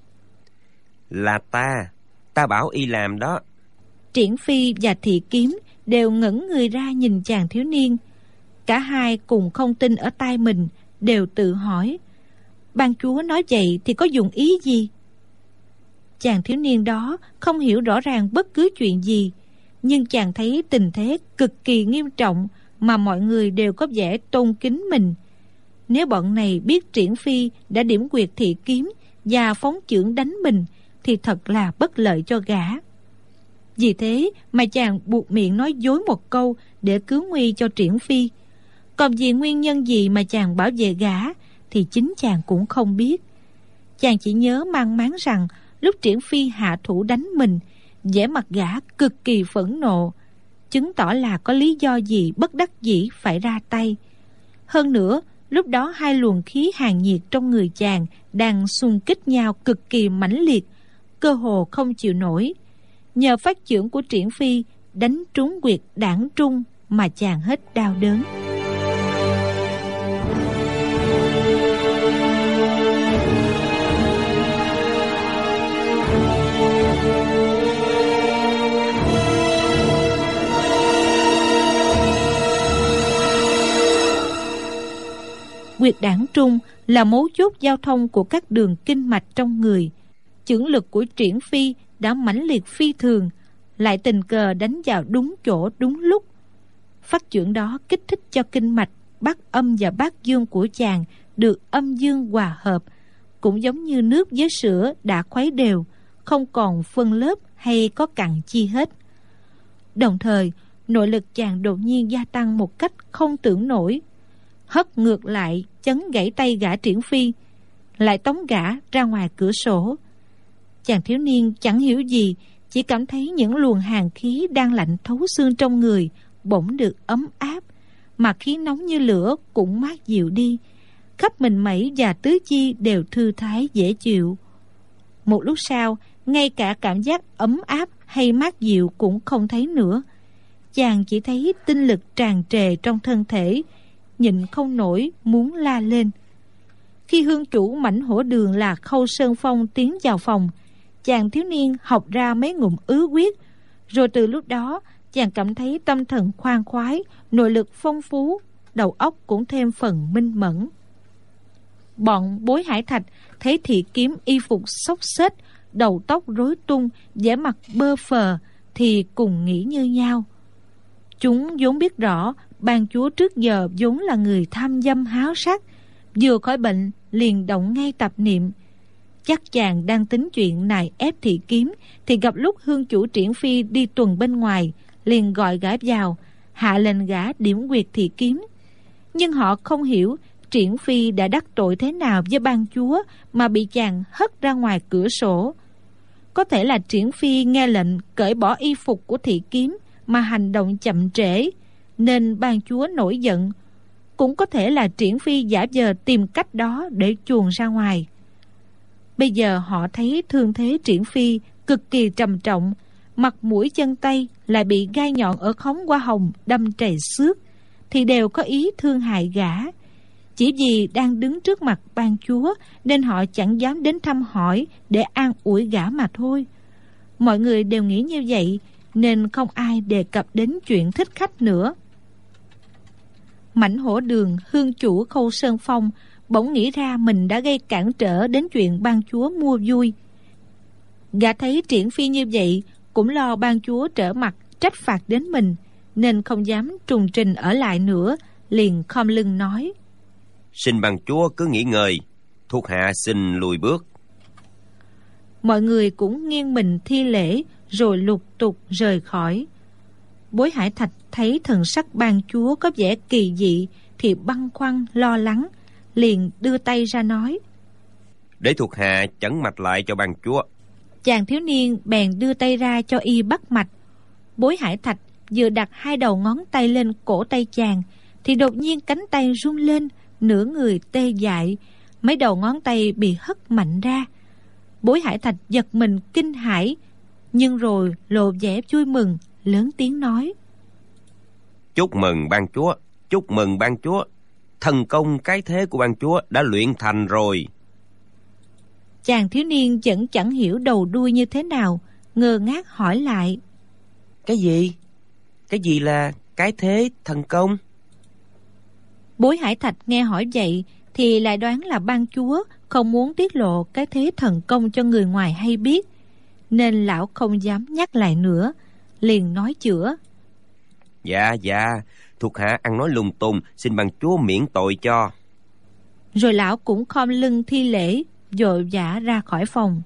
Là ta bảo y làm đó. Triển Phi và Thị Kiếm đều ngẩng người ra nhìn chàng thiếu niên. Cả hai cùng không tin ở tai mình, đều tự hỏi: Ban chúa nói vậy thì có dùng ý gì? Chàng thiếu niên đó không hiểu rõ ràng bất cứ chuyện gì, nhưng chàng thấy tình thế cực kỳ nghiêm trọng mà mọi người đều có vẻ tôn kính mình. Nếu bọn này biết Triển Phi đã điểm quyệt thị kiếm và phóng chưởng đánh mình thì thật là bất lợi cho gã. Vì thế mà chàng buộc miệng nói dối một câu để cứu nguy cho Triển Phi. Còn vì nguyên nhân gì mà chàng bảo vệ gã thì chính chàng cũng không biết. Chàng chỉ nhớ mang máng rằng lúc Triển Phi hạ thủ đánh mình, vẻ mặt gã cực kỳ phẫn nộ, chứng tỏ là có lý do gì bất đắc dĩ phải ra tay. Hơn nữa, lúc đó hai luồng khí hàn nhiệt trong người chàng đang xung kích nhau cực kỳ mãnh liệt, cơ hồ không chịu nổi. Nhờ phát chưởng của Triển Phi đánh trúng huyệt đảng trung mà chàng hết đau đớn. Huyệt đảng trung là mấu chốt giao thông của các đường kinh mạch trong người. Chưởng lực của Triển Phi đã mãnh liệt phi thường, lại tình cờ đánh vào đúng chỗ đúng lúc. Phát chưởng đó kích thích cho kinh mạch bát âm và bát dương của chàng được âm dương hòa hợp, cũng giống như nước với sữa đã khuấy đều, không còn phân lớp hay có cặn chi hết. Đồng thời, nội lực chàng đột nhiên gia tăng một cách không tưởng nổi, hất ngược lại chấn gãy tay gã Triển Phi, lại tống gã ra ngoài cửa sổ. Chàng thiếu niên chẳng hiểu gì, chỉ cảm thấy những luồng hàn khí đang lạnh thấu xương trong người bỗng được ấm áp, mà khí nóng như lửa cũng mát dịu đi, khắp mình mẩy và tứ chi đều thư thái dễ chịu. Một lúc sau, ngay cả cảm giác ấm áp hay mát dịu cũng không thấy nữa. Chàng chỉ thấy tinh lực tràn trề trong thân thể, nhịn không nổi muốn la lên. Khi hương chủ Mãnh Hổ Đường là Khâu Sơn Phong tiến vào phòng, chàng thiếu niên học ra mấy ngụm ứ quyết, rồi từ lúc đó chàng cảm thấy tâm thần khoan khoái, nội lực phong phú, đầu óc cũng thêm phần minh mẫn. Bọn Bối Hải Thạch thấy thị kiếm y phục xốc xếch, đầu tóc rối tung, vẻ mặt bơ phờ thì cùng nghĩ như nhau. Chúng vốn biết rõ ban chúa trước giờ vốn là người tham dâm háo sắc, vừa khỏi bệnh liền động ngay tập niệm. Chắc chàng đang tính chuyện nài ép thị kiếm thì gặp lúc hương chủ Triển Phi đi tuần bên ngoài, liền gọi gã vào, hạ lệnh gã điểm quyệt thị kiếm. Nhưng họ không hiểu Triển Phi đã đắc tội thế nào với ban chúa mà bị chàng hất ra ngoài cửa sổ. Có thể là Triển Phi nghe lệnh cởi bỏ y phục của thị kiếm mà hành động chậm trễ, nên ban chúa nổi giận. Cũng có thể là Triển Phi giả vờ tìm cách đó để chuồn ra ngoài. Bây giờ họ thấy thương thế Triển Phi cực kỳ trầm trọng, mặt mũi chân tay lại bị gai nhọn ở khóm hoa hồng đâm trầy xước, thì đều có ý thương hại gã. Chỉ vì đang đứng trước mặt ban chúa nên họ chẳng dám đến thăm hỏi để an ủi gã mà thôi. Mọi người đều nghĩ như vậy nên không ai đề cập đến chuyện thích khách nữa. Mãnh Hổ Đường hương chủ Khâu Sơn Phong bỗng nghĩ ra mình đã gây cản trở đến chuyện ban chúa mua vui. Gã thấy Triển Phi như vậy cũng lo ban chúa trở mặt trách phạt đến mình, nên không dám trùng trình ở lại nữa, liền khom lưng nói: Xin ban chúa cứ nghỉ ngơi, thuộc hạ xin lùi bước. Mọi người cũng nghiêng mình thi lễ rồi lục tục rời khỏi. Bối Hải Thạch thấy thần sắc ban chúa có vẻ kỳ dị thì băn khoăn lo lắng, liền đưa tay ra nói: Để thuộc hạ chẩn mạch lại cho ban chúa. Chàng thiếu niên bèn đưa tay ra cho y bắt mạch. Bối Hải Thạch vừa đặt hai đầu ngón tay lên cổ tay chàng thì đột nhiên cánh tay rung lên, nửa người tê dại, mấy đầu ngón tay bị hất mạnh ra. Bối Hải Thạch giật mình kinh hãi, nhưng rồi lộ vẻ vui mừng, lớn tiếng nói: Chúc mừng ban chúa, chúc mừng ban chúa, thần công cái thế của ban chúa đã luyện thành rồi. Chàng thiếu niên vẫn chẳng hiểu đầu đuôi như thế nào, ngơ ngác hỏi lại: Cái gì? Cái gì là cái thế thần công? Bối Hải Thạch nghe hỏi vậy thì lại đoán là ban chúa không muốn tiết lộ cái thế thần công cho người ngoài hay biết, nên lão không dám nhắc lại nữa, liền nói chữa. Dạ, thuộc hạ ăn nói lung tung, xin ban chúa miễn tội cho. Rồi lão cũng khom lưng thi lễ, vội vã ra khỏi phòng.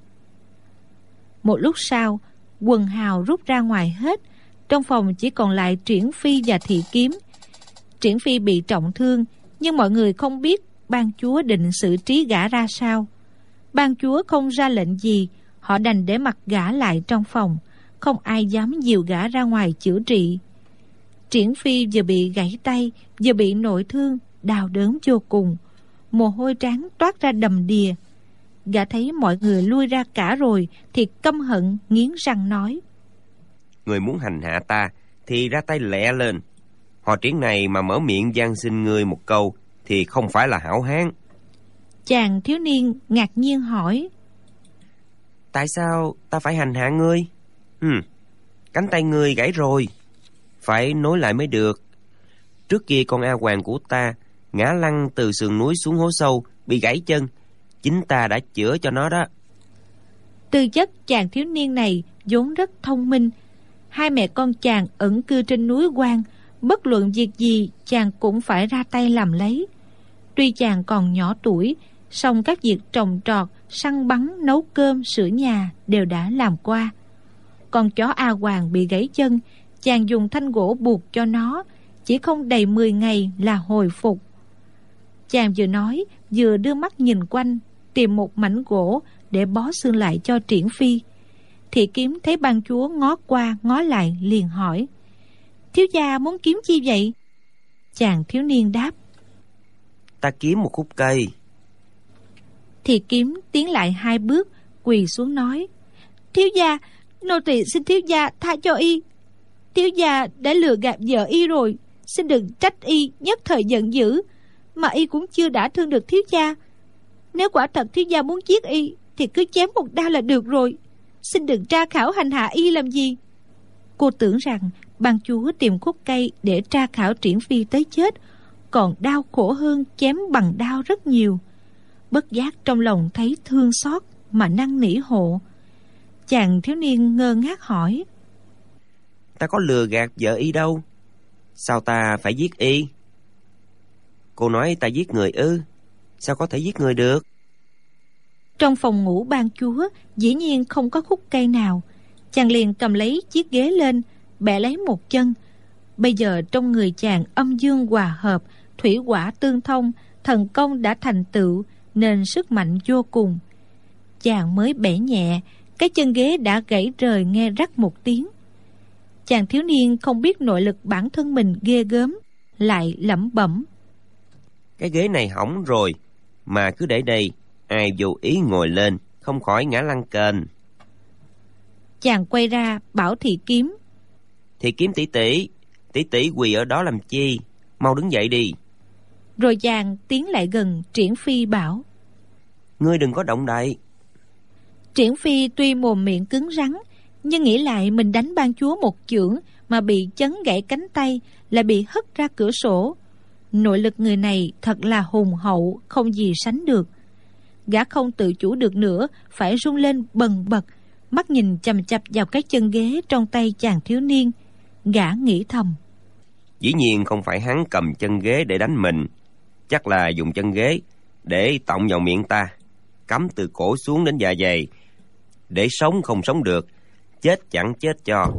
Một lúc sau, quần hào rút ra ngoài hết, trong phòng chỉ còn lại Triển Phi và Thị Kiếm. Triển Phi bị trọng thương, nhưng mọi người không biết ban chúa định xử trí gã ra sao. Ban chúa không ra lệnh gì, họ đành để mặc gã lại trong phòng, không ai dám dìu gã ra ngoài chữa trị. Triển Phi vừa bị gãy tay, vừa bị nội thương, đau đớn vô cùng, mồ hôi trán toát ra đầm đìa. Gã thấy mọi người lui ra cả rồi thì căm hận nghiến răng nói: Người muốn hành hạ ta thì ra tay lẹ lên. Họ Triển này mà mở miệng van xin ngươi một câu thì không phải là hảo hán. Chàng thiếu niên ngạc nhiên hỏi: Tại sao ta phải hành hạ ngươi? Cánh tay ngươi gãy rồi, phải nối lại mới được. Trước kia con A Hoàng của ta ngã lăn từ sườn núi xuống hố sâu, bị gãy chân. Chính ta đã chữa cho nó đó. Tư chất chàng thiếu niên này vốn rất thông minh. Hai mẹ con chàng ẩn cư trên núi Quan, bất luận việc gì chàng cũng phải ra tay làm lấy. Tuy chàng còn nhỏ tuổi, song các việc trồng trọt, săn bắn, nấu cơm, sửa nhà đều đã làm qua. Con chó A Hoàng bị gãy chân, chàng dùng thanh gỗ buộc cho nó, chỉ không đầy 10 ngày là hồi phục. Chàng vừa nói vừa đưa mắt nhìn quanh, tìm một mảnh gỗ để bó xương lại cho Triển Phi. Thị Kiếm thấy ban chúa ngó qua ngó lại liền hỏi: Thiếu gia muốn kiếm chi vậy? Chàng thiếu niên đáp: Ta kiếm một khúc cây. Thị Kiếm tiến lại 2 bước, quỳ xuống nói: Thiếu gia, nô tỳ xin thiếu gia tha cho y. Thiếu gia đã lừa gạt vợ y rồi, xin đừng trách y nhất thời giận dữ, mà y cũng chưa đã thương được thiếu gia. Nếu quả thật thiếu gia muốn giết y thì cứ chém một đao là được rồi, xin đừng tra khảo hành hạ y làm gì. Cô tưởng rằng ban chúa tìm khúc cây để tra khảo Triển Phi tới chết còn đau khổ hơn chém bằng đao rất nhiều. Bất giác trong lòng thấy thương xót mà năn nỉ hộ. Chàng thiếu niên ngơ ngác hỏi: Ta có lừa gạt vợ y đâu, sao ta phải giết y? Cô nói ta giết người ư? Sao có thể giết người được? Trong phòng ngủ ban chúa dĩ nhiên không có khúc cây nào. Chàng liền cầm lấy chiếc ghế lên, bẻ lấy một chân. Bây giờ trong người chàng âm dương hòa hợp, thủy hỏa tương thông, thần công đã thành tựu nên sức mạnh vô cùng. Chàng mới bẻ nhẹ, cái chân ghế đã gãy rời nghe rắc một tiếng. Chàng thiếu niên không biết nội lực bản thân mình ghê gớm, lại lẩm bẩm: Cái ghế này hỏng rồi, mà cứ để đây, ai vô ý ngồi lên không khỏi ngã lăn kềnh. Chàng quay ra bảo Thị Kiếm: Thị Kiếm tỷ tỷ quỳ ở đó làm chi, mau đứng dậy đi. Rồi chàng tiến lại gần Triển Phi bảo: Ngươi đừng có động đậy. Triển Phi tuy mồm miệng cứng rắn, nhưng nghĩ lại mình đánh ban chúa một chưởng mà bị chấn gãy cánh tay, lại bị hất ra cửa sổ. Nội lực người này thật là hùng hậu, không gì sánh được. Gã không tự chủ được nữa, phải run lên bần bật, mắt nhìn chằm chằm vào cái chân ghế trong tay chàng thiếu niên. Gã nghĩ thầm: Dĩ nhiên không phải hắn cầm chân ghế để đánh mình, chắc là dùng chân ghế để tọng vào miệng ta, cắm từ cổ xuống đến dạ dày, để sống không sống được, chết chẳng chết cho.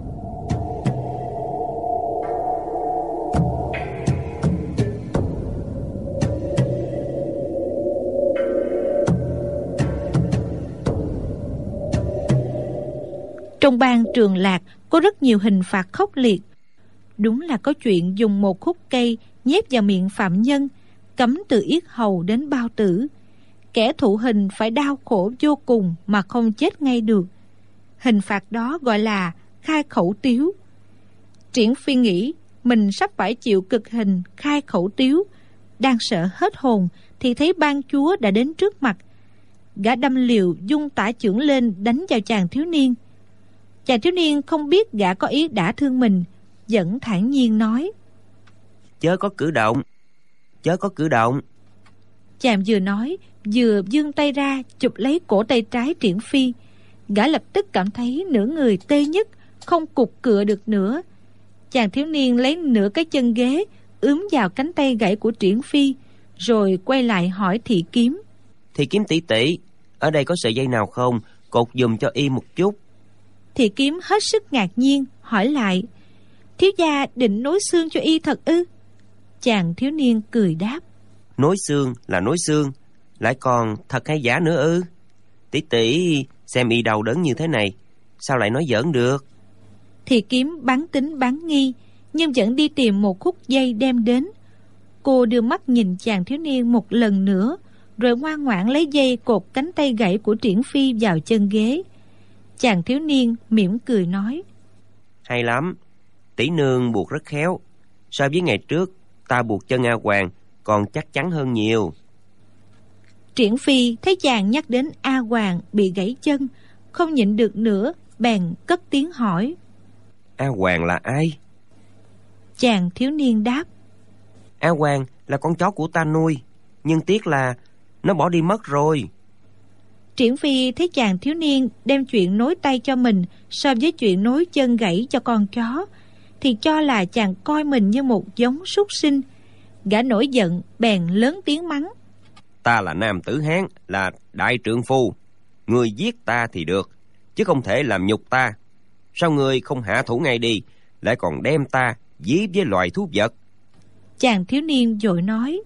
Trong bang Trường Lạc có rất nhiều hình phạt khốc liệt. Đúng là có chuyện dùng một khúc cây nhét vào miệng phạm nhân, cấm từ yết hầu đến bao tử. Kẻ thụ hình phải đau khổ vô cùng mà không chết ngay được. Hình phạt đó gọi là khai khẩu tiếu. Triển Phi nghĩ mình sắp phải chịu cực hình khai khẩu tiếu, đang sợ hết hồn thì thấy ban chúa đã đến trước mặt. Gã đâm liều dung tả chưởng lên đánh vào chàng thiếu niên. Chàng thiếu niên không biết gã có ý đả thương mình, vẫn thản nhiên nói: Chớ có cử động, chớ có cử động. Chàng vừa nói vừa vươn tay ra chụp lấy cổ tay trái Triển Phi. Gã lập tức cảm thấy nửa người tê nhức, không cục cựa được nữa. Chàng thiếu niên lấy nửa cái chân ghế ướm vào cánh tay gãy của Triển Phi, rồi quay lại hỏi Thị Kiếm. Thị Kiếm tỷ tỷ, ở đây có sợi dây nào không? Cột giùm cho y một chút. Thị Kiếm hết sức ngạc nhiên hỏi lại: thiếu gia định nối xương cho y thật ư? Chàng thiếu niên cười đáp: Nối xương là nối xương, lại còn thật hay giả nữa ư? Tỷ tỷ xem y đau đớn như thế này, sao lại nói giỡn được? Thị Kiếm bán tính bán nghi, nhưng vẫn đi tìm một khúc dây đem đến. Cô đưa mắt nhìn chàng thiếu niên một lần nữa, rồi ngoan ngoãn lấy dây cột cánh tay gãy của Triển Phi vào chân ghế. Chàng thiếu niên mỉm cười nói: Hay lắm, tỷ nương buộc rất khéo. So với ngày trước, ta buộc chân A Hoàng còn chắc chắn hơn nhiều. Triển Phi thấy chàng nhắc đến A Hoàng bị gãy chân, không nhịn được nữa, bèn cất tiếng hỏi: A Hoàng là ai? Chàng thiếu niên đáp: A Hoàng là con chó của ta nuôi, nhưng tiếc là nó bỏ đi mất rồi. Triển Phi thấy chàng thiếu niên đem chuyện nối tay cho mình so với chuyện nối chân gãy cho con chó, thì cho là chàng coi mình như một giống súc sinh. Gã nổi giận bèn lớn tiếng mắng: Ta là nam tử Hán, là đại trượng phu. Người giết ta thì được, chứ không thể làm nhục ta. Sao người không hạ thủ ngay đi, lại còn đem ta dí với loài thú vật? Chàng thiếu niên vội nói: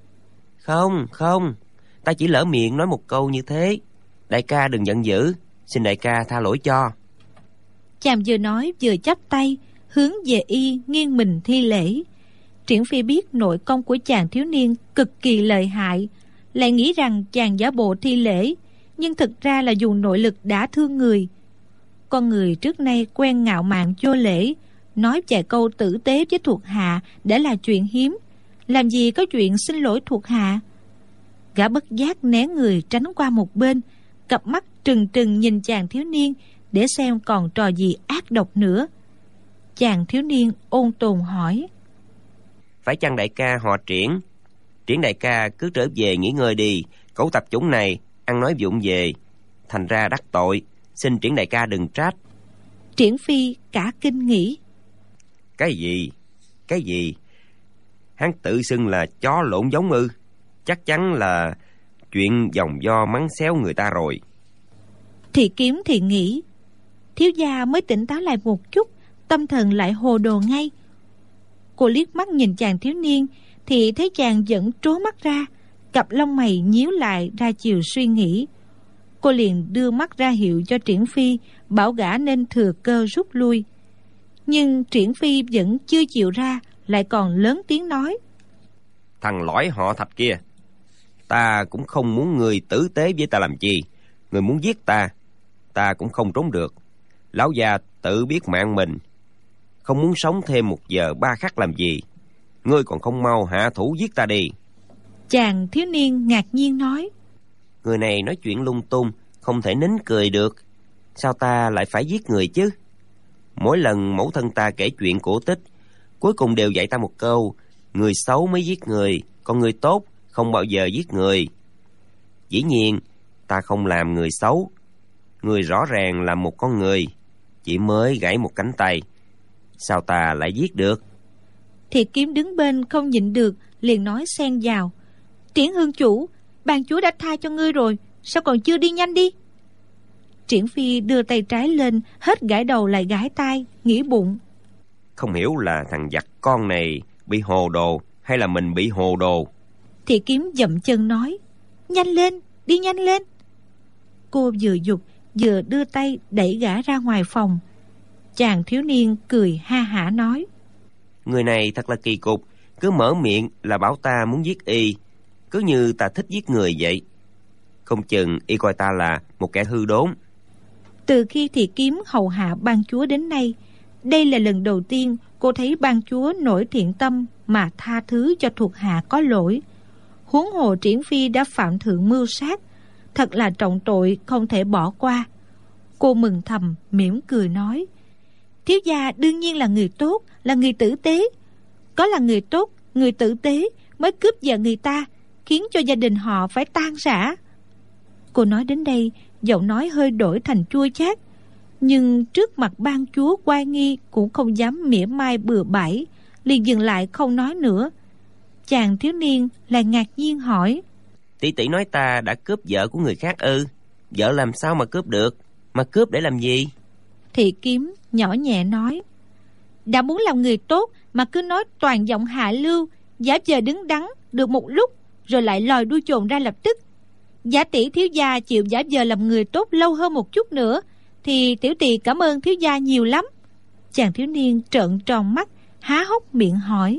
Không, ta chỉ lỡ miệng nói một câu như thế. Đại ca đừng giận dữ, xin đại ca tha lỗi cho. Chàng vừa nói vừa chắp tay hướng về y nghiêng mình thi lễ. Triển Phi biết nội công của chàng thiếu niên cực kỳ lợi hại, lại nghĩ rằng chàng giả bộ thi lễ, nhưng thực ra là dùng nội lực đả thương người. Con người trước nay quen ngạo mạn vô lễ, nói vài câu tử tế với thuộc hạ đã là chuyện hiếm, làm gì có chuyện xin lỗi thuộc hạ. Gã bất giác né người tránh qua một bên, cặp mắt trừng trừng nhìn chàng thiếu niên để xem còn trò gì ác độc nữa. Chàng thiếu niên ôn tồn hỏi: Phải chăng đại ca họ Triển? Triển đại ca cứ trở về nghỉ ngơi đi, cẩu tập chủng này ăn nói vụng về, thành ra đắc tội, xin Triển đại ca đừng trách. Triển Phi cả kinh nghĩ: Cái gì? Hắn tự xưng là chó lộn giống ư? Chắc chắn là chuyện vòng vo mắng xéo người ta rồi. Thị Kiếm thì nghĩ: thiếu gia mới tỉnh táo lại một chút, tâm thần lại hồ đồ ngay. Cô liếc mắt nhìn chàng thiếu niên thì thấy chàng vẫn trố mắt ra, cặp lông mày nhíu lại ra chiều suy nghĩ. Cô liền đưa mắt ra hiệu cho Triển Phi, bảo gã nên thừa cơ rút lui. Nhưng Triển Phi vẫn chưa chịu ra, lại còn lớn tiếng nói: Thằng lõi họ Thạch kia, ta cũng không muốn người tử tế với ta làm chi. Người muốn giết ta cũng không trốn được. Lão già tự biết mạng mình, không muốn sống thêm 1 giờ 3 khắc làm gì. Ngươi còn không mau hạ thủ giết ta đi. Chàng thiếu niên ngạc nhiên nói: Người này nói chuyện lung tung, không thể nín cười được. Sao ta lại phải giết người chứ? Mỗi lần mẫu thân ta kể chuyện cổ tích, cuối cùng đều dạy ta một câu: người xấu mới giết người, còn người tốt không bao giờ giết người. Dĩ nhiên ta không làm người xấu. Người rõ ràng là một con người, chỉ mới gãy một cánh tay, sao ta lại giết được? Thị Kiếm đứng bên không nhịn được, liền nói xen vào: Triển hương chủ, ban chúa đã tha cho ngươi rồi, sao còn chưa đi nhanh đi? Triển Phi đưa tay trái lên, hết gãi đầu lại gãi tai, nghĩ bụng: Không hiểu là thằng giặc con này bị hồ đồ hay là mình bị hồ đồ. Thị Kiếm dậm chân nói: Nhanh lên, đi nhanh lên. Cô vừa giục vừa đưa tay đẩy gã ra ngoài phòng. Chàng thiếu niên cười ha hả nói: Người này thật là kỳ cục, cứ mở miệng là bảo ta muốn giết y, cứ như ta thích giết người vậy. Không chừng y coi ta là một kẻ hư đốn. Từ khi Thị Kiếm hầu hạ ban chúa đến nay, đây là lần đầu tiên cô thấy ban chúa nổi thiện tâm mà tha thứ cho thuộc hạ có lỗi. Huống hồ Triển Phi đã phạm thượng mưu sát, thật là trọng tội không thể bỏ qua. Cô mừng thầm mỉm cười nói: Thiếu gia đương nhiên là người tốt, là người tử tế. Có là người tốt, người tử tế mới cướp vợ người ta, khiến cho gia đình họ phải tan rã. Cô nói đến đây, giọng nói hơi đổi thành chua chát, nhưng trước mặt ban chúa oai nghi cũng không dám mỉa mai bừa bãi, liền dừng lại không nói nữa. Chàng thiếu niên lại ngạc nhiên hỏi: Tỷ tỷ nói ta đã cướp vợ của người khác ư? Vợ làm sao mà cướp được? Mà cướp để làm gì? Thị Kiếm nhỏ nhẹ nói: đã muốn làm người tốt mà cứ nói toàn giọng hạ lưu, giả vờ đứng đắn được một lúc rồi lại lòi đuôi chồn ra lập tức. Giả tỷ thiếu gia chịu giả vờ làm người tốt lâu hơn một chút nữa thì tiểu tỳ cảm ơn thiếu gia nhiều lắm. Chàng thiếu niên trợn tròn mắt, há hốc miệng hỏi: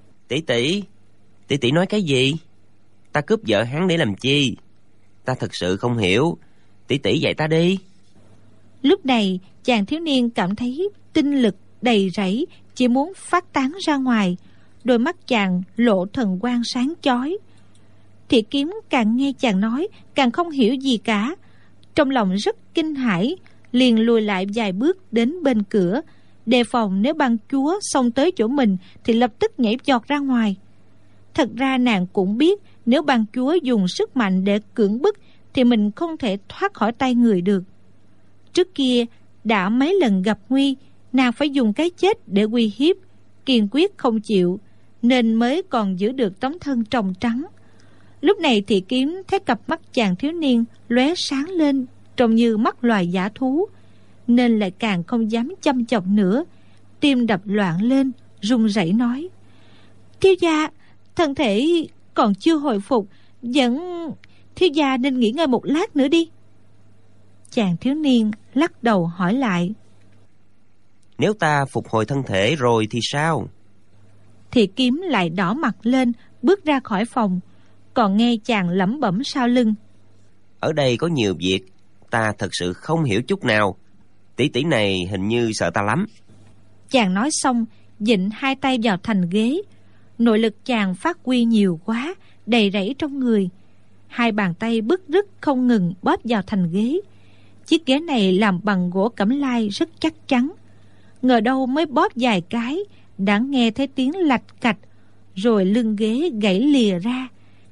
Tỷ tỷ nói cái gì? Ta cướp vợ hắn để làm chi? Ta thật sự không hiểu. Tỷ tỷ dạy ta đi. Lúc này chàng thiếu niên cảm thấy tinh lực đầy rẫy, chỉ muốn phát tán ra ngoài. Đôi mắt chàng lộ thần quang sáng chói. Thị Kiếm càng nghe chàng nói càng không hiểu gì cả, trong lòng rất kinh hãi, liền lùi lại vài bước đến bên cửa, đề phòng nếu ban chúa xông tới chỗ mình thì lập tức nhảy giọt ra ngoài. Thật ra nàng cũng biết nếu ban chúa dùng sức mạnh để cưỡng bức thì mình không thể thoát khỏi tay người được. Trước kia đã mấy lần gặp nguy, nàng phải dùng cái chết để uy hiếp, kiên quyết không chịu, nên mới còn giữ được tấm thân tròng trắng. Lúc này Thị Kiếm thấy cặp mắt chàng thiếu niên lóe sáng lên, trông như mắt loài dã thú, nên lại càng không dám chăm chọc nữa. Tim đập loạn lên, run rẩy nói: thiếu gia, thân thể còn chưa hồi phục, thiếu gia nên nghỉ ngơi một lát nữa đi. Chàng thiếu niên lắc đầu hỏi lại: nếu ta phục hồi thân thể rồi thì sao? Thị Kiếm lại đỏ mặt lên, bước ra khỏi phòng, còn nghe chàng lẩm bẩm sau lưng: ở đây có nhiều việc ta thật sự không hiểu chút nào. Tỷ tỷ này hình như sợ ta lắm. Chàng nói xong vịn hai tay vào thành ghế. Nội lực chàng phát huy nhiều quá, đầy rẫy trong người. Hai bàn tay bứt rứt không ngừng bóp vào thành ghế. Chiếc ghế này làm bằng gỗ cẩm lai rất chắc chắn. Ngờ đâu mới bóp vài cái đã nghe thấy tiếng lạch cạch, rồi lưng ghế gãy lìa ra.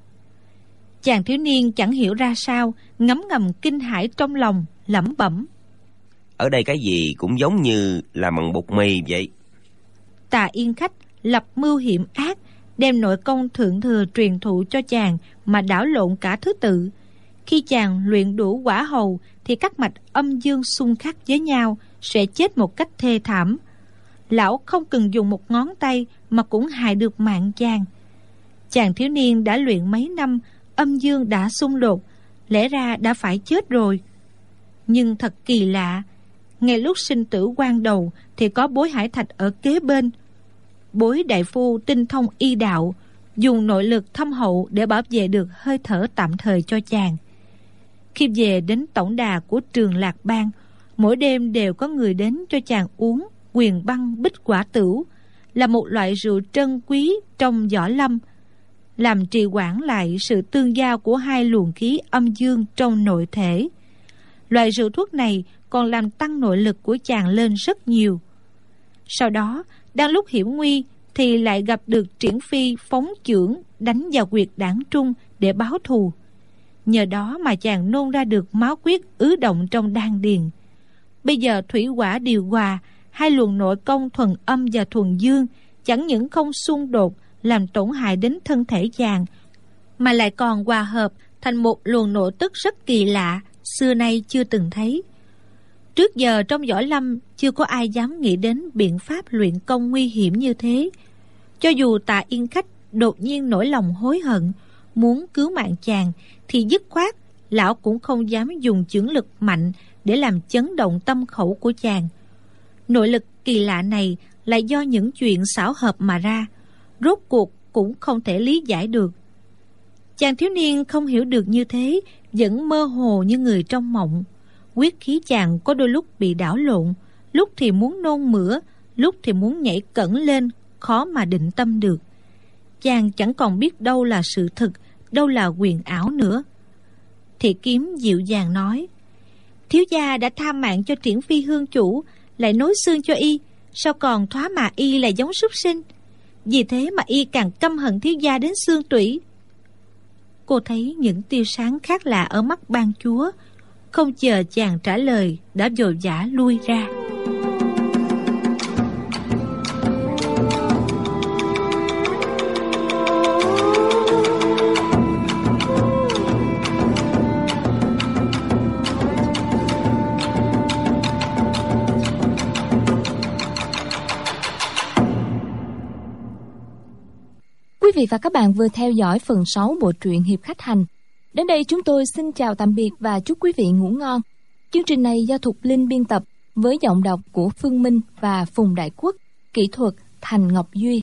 Chàng thiếu niên chẳng hiểu ra sao, ngấm ngầm kinh hãi trong lòng, lẩm bẩm: ở đây cái gì cũng giống như là bằng bột mì vậy. Tà Yên Khách lập mưu hiểm ác, đem nội công thượng thừa truyền thụ cho chàng mà đảo lộn cả thứ tự. Khi chàng luyện đủ quả hầu thì các mạch âm dương xung khắc với nhau, sẽ chết một cách thê thảm. Lão không cần dùng một ngón tay mà cũng hại được mạng chàng. Chàng thiếu niên đã luyện mấy năm, âm dương đã xung đột, lẽ ra đã phải chết rồi. Nhưng thật kỳ lạ, ngay lúc sinh tử quan đầu thì có Bối Hải Thạch ở kế bên. Bối đại phu tinh thông y đạo, dùng nội lực thâm hậu để bảo vệ được hơi thở tạm thời cho chàng. Khi về đến tổng đà của Trường Lạc Bang, mỗi đêm đều có người đến cho chàng uống Quyền Băng Bích Quả Tửu, là một loại rượu trân quý trong võ lâm, làm trì hoãn lại sự tương giao của hai luồng khí âm dương trong nội thể. Loại rượu thuốc này còn làm tăng nội lực của chàng lên rất nhiều. Sau đó, đang lúc hiểm nguy thì lại gặp được Triển Phi phóng chưởng đánh vào huyệt đảng trung để báo thù. Nhờ đó mà chàng nôn ra được máu huyết ứ động trong đan điền. Bây giờ thủy hỏa điều hòa, hai luồng nội công thuần âm và thuần dương chẳng những không xung đột làm tổn hại đến thân thể chàng, mà lại còn hòa hợp thành một luồng nội tức rất kỳ lạ, xưa nay chưa từng thấy. Trước giờ trong võ lâm chưa có ai dám nghĩ đến biện pháp luyện công nguy hiểm như thế. Cho dù Tà Yên Khách đột nhiên nổi lòng hối hận, muốn cứu mạng chàng, thì dứt khoát lão cũng không dám dùng chưởng lực mạnh để làm chấn động tâm khẩu của chàng. Nội lực kỳ lạ này lại do những chuyện xảo hợp mà ra, rốt cuộc cũng không thể lý giải được. Chàng thiếu niên không hiểu được như thế, vẫn mơ hồ như người trong mộng. Huyết khí chàng có đôi lúc bị đảo lộn, lúc thì muốn nôn mửa, lúc thì muốn nhảy cẫng lên, khó mà định tâm được. Chàng chẳng còn biết đâu là sự thực, đâu là huyền ảo nữa. Thị Kiếm dịu dàng nói: thiếu gia đã tha mạng cho Triển Phi hương chủ, lại nối xương cho y, sao còn thoá mà y là giống súc sinh? Vì thế mà y càng căm hận thiếu gia đến xương tủy. Cô thấy những tia sáng khác lạ ở mắt ban chúa. Không chờ chàng trả lời, đã vội vã lui ra. Quý vị và các bạn vừa theo dõi phần 6 bộ truyện Hiệp Khách Hành. Đến đây chúng tôi xin chào tạm biệt và chúc quý vị ngủ ngon. Chương trình này do Thục Linh biên tập với giọng đọc của Phương Minh và Phùng Đại Quốc, kỹ thuật Thành Ngọc Duy.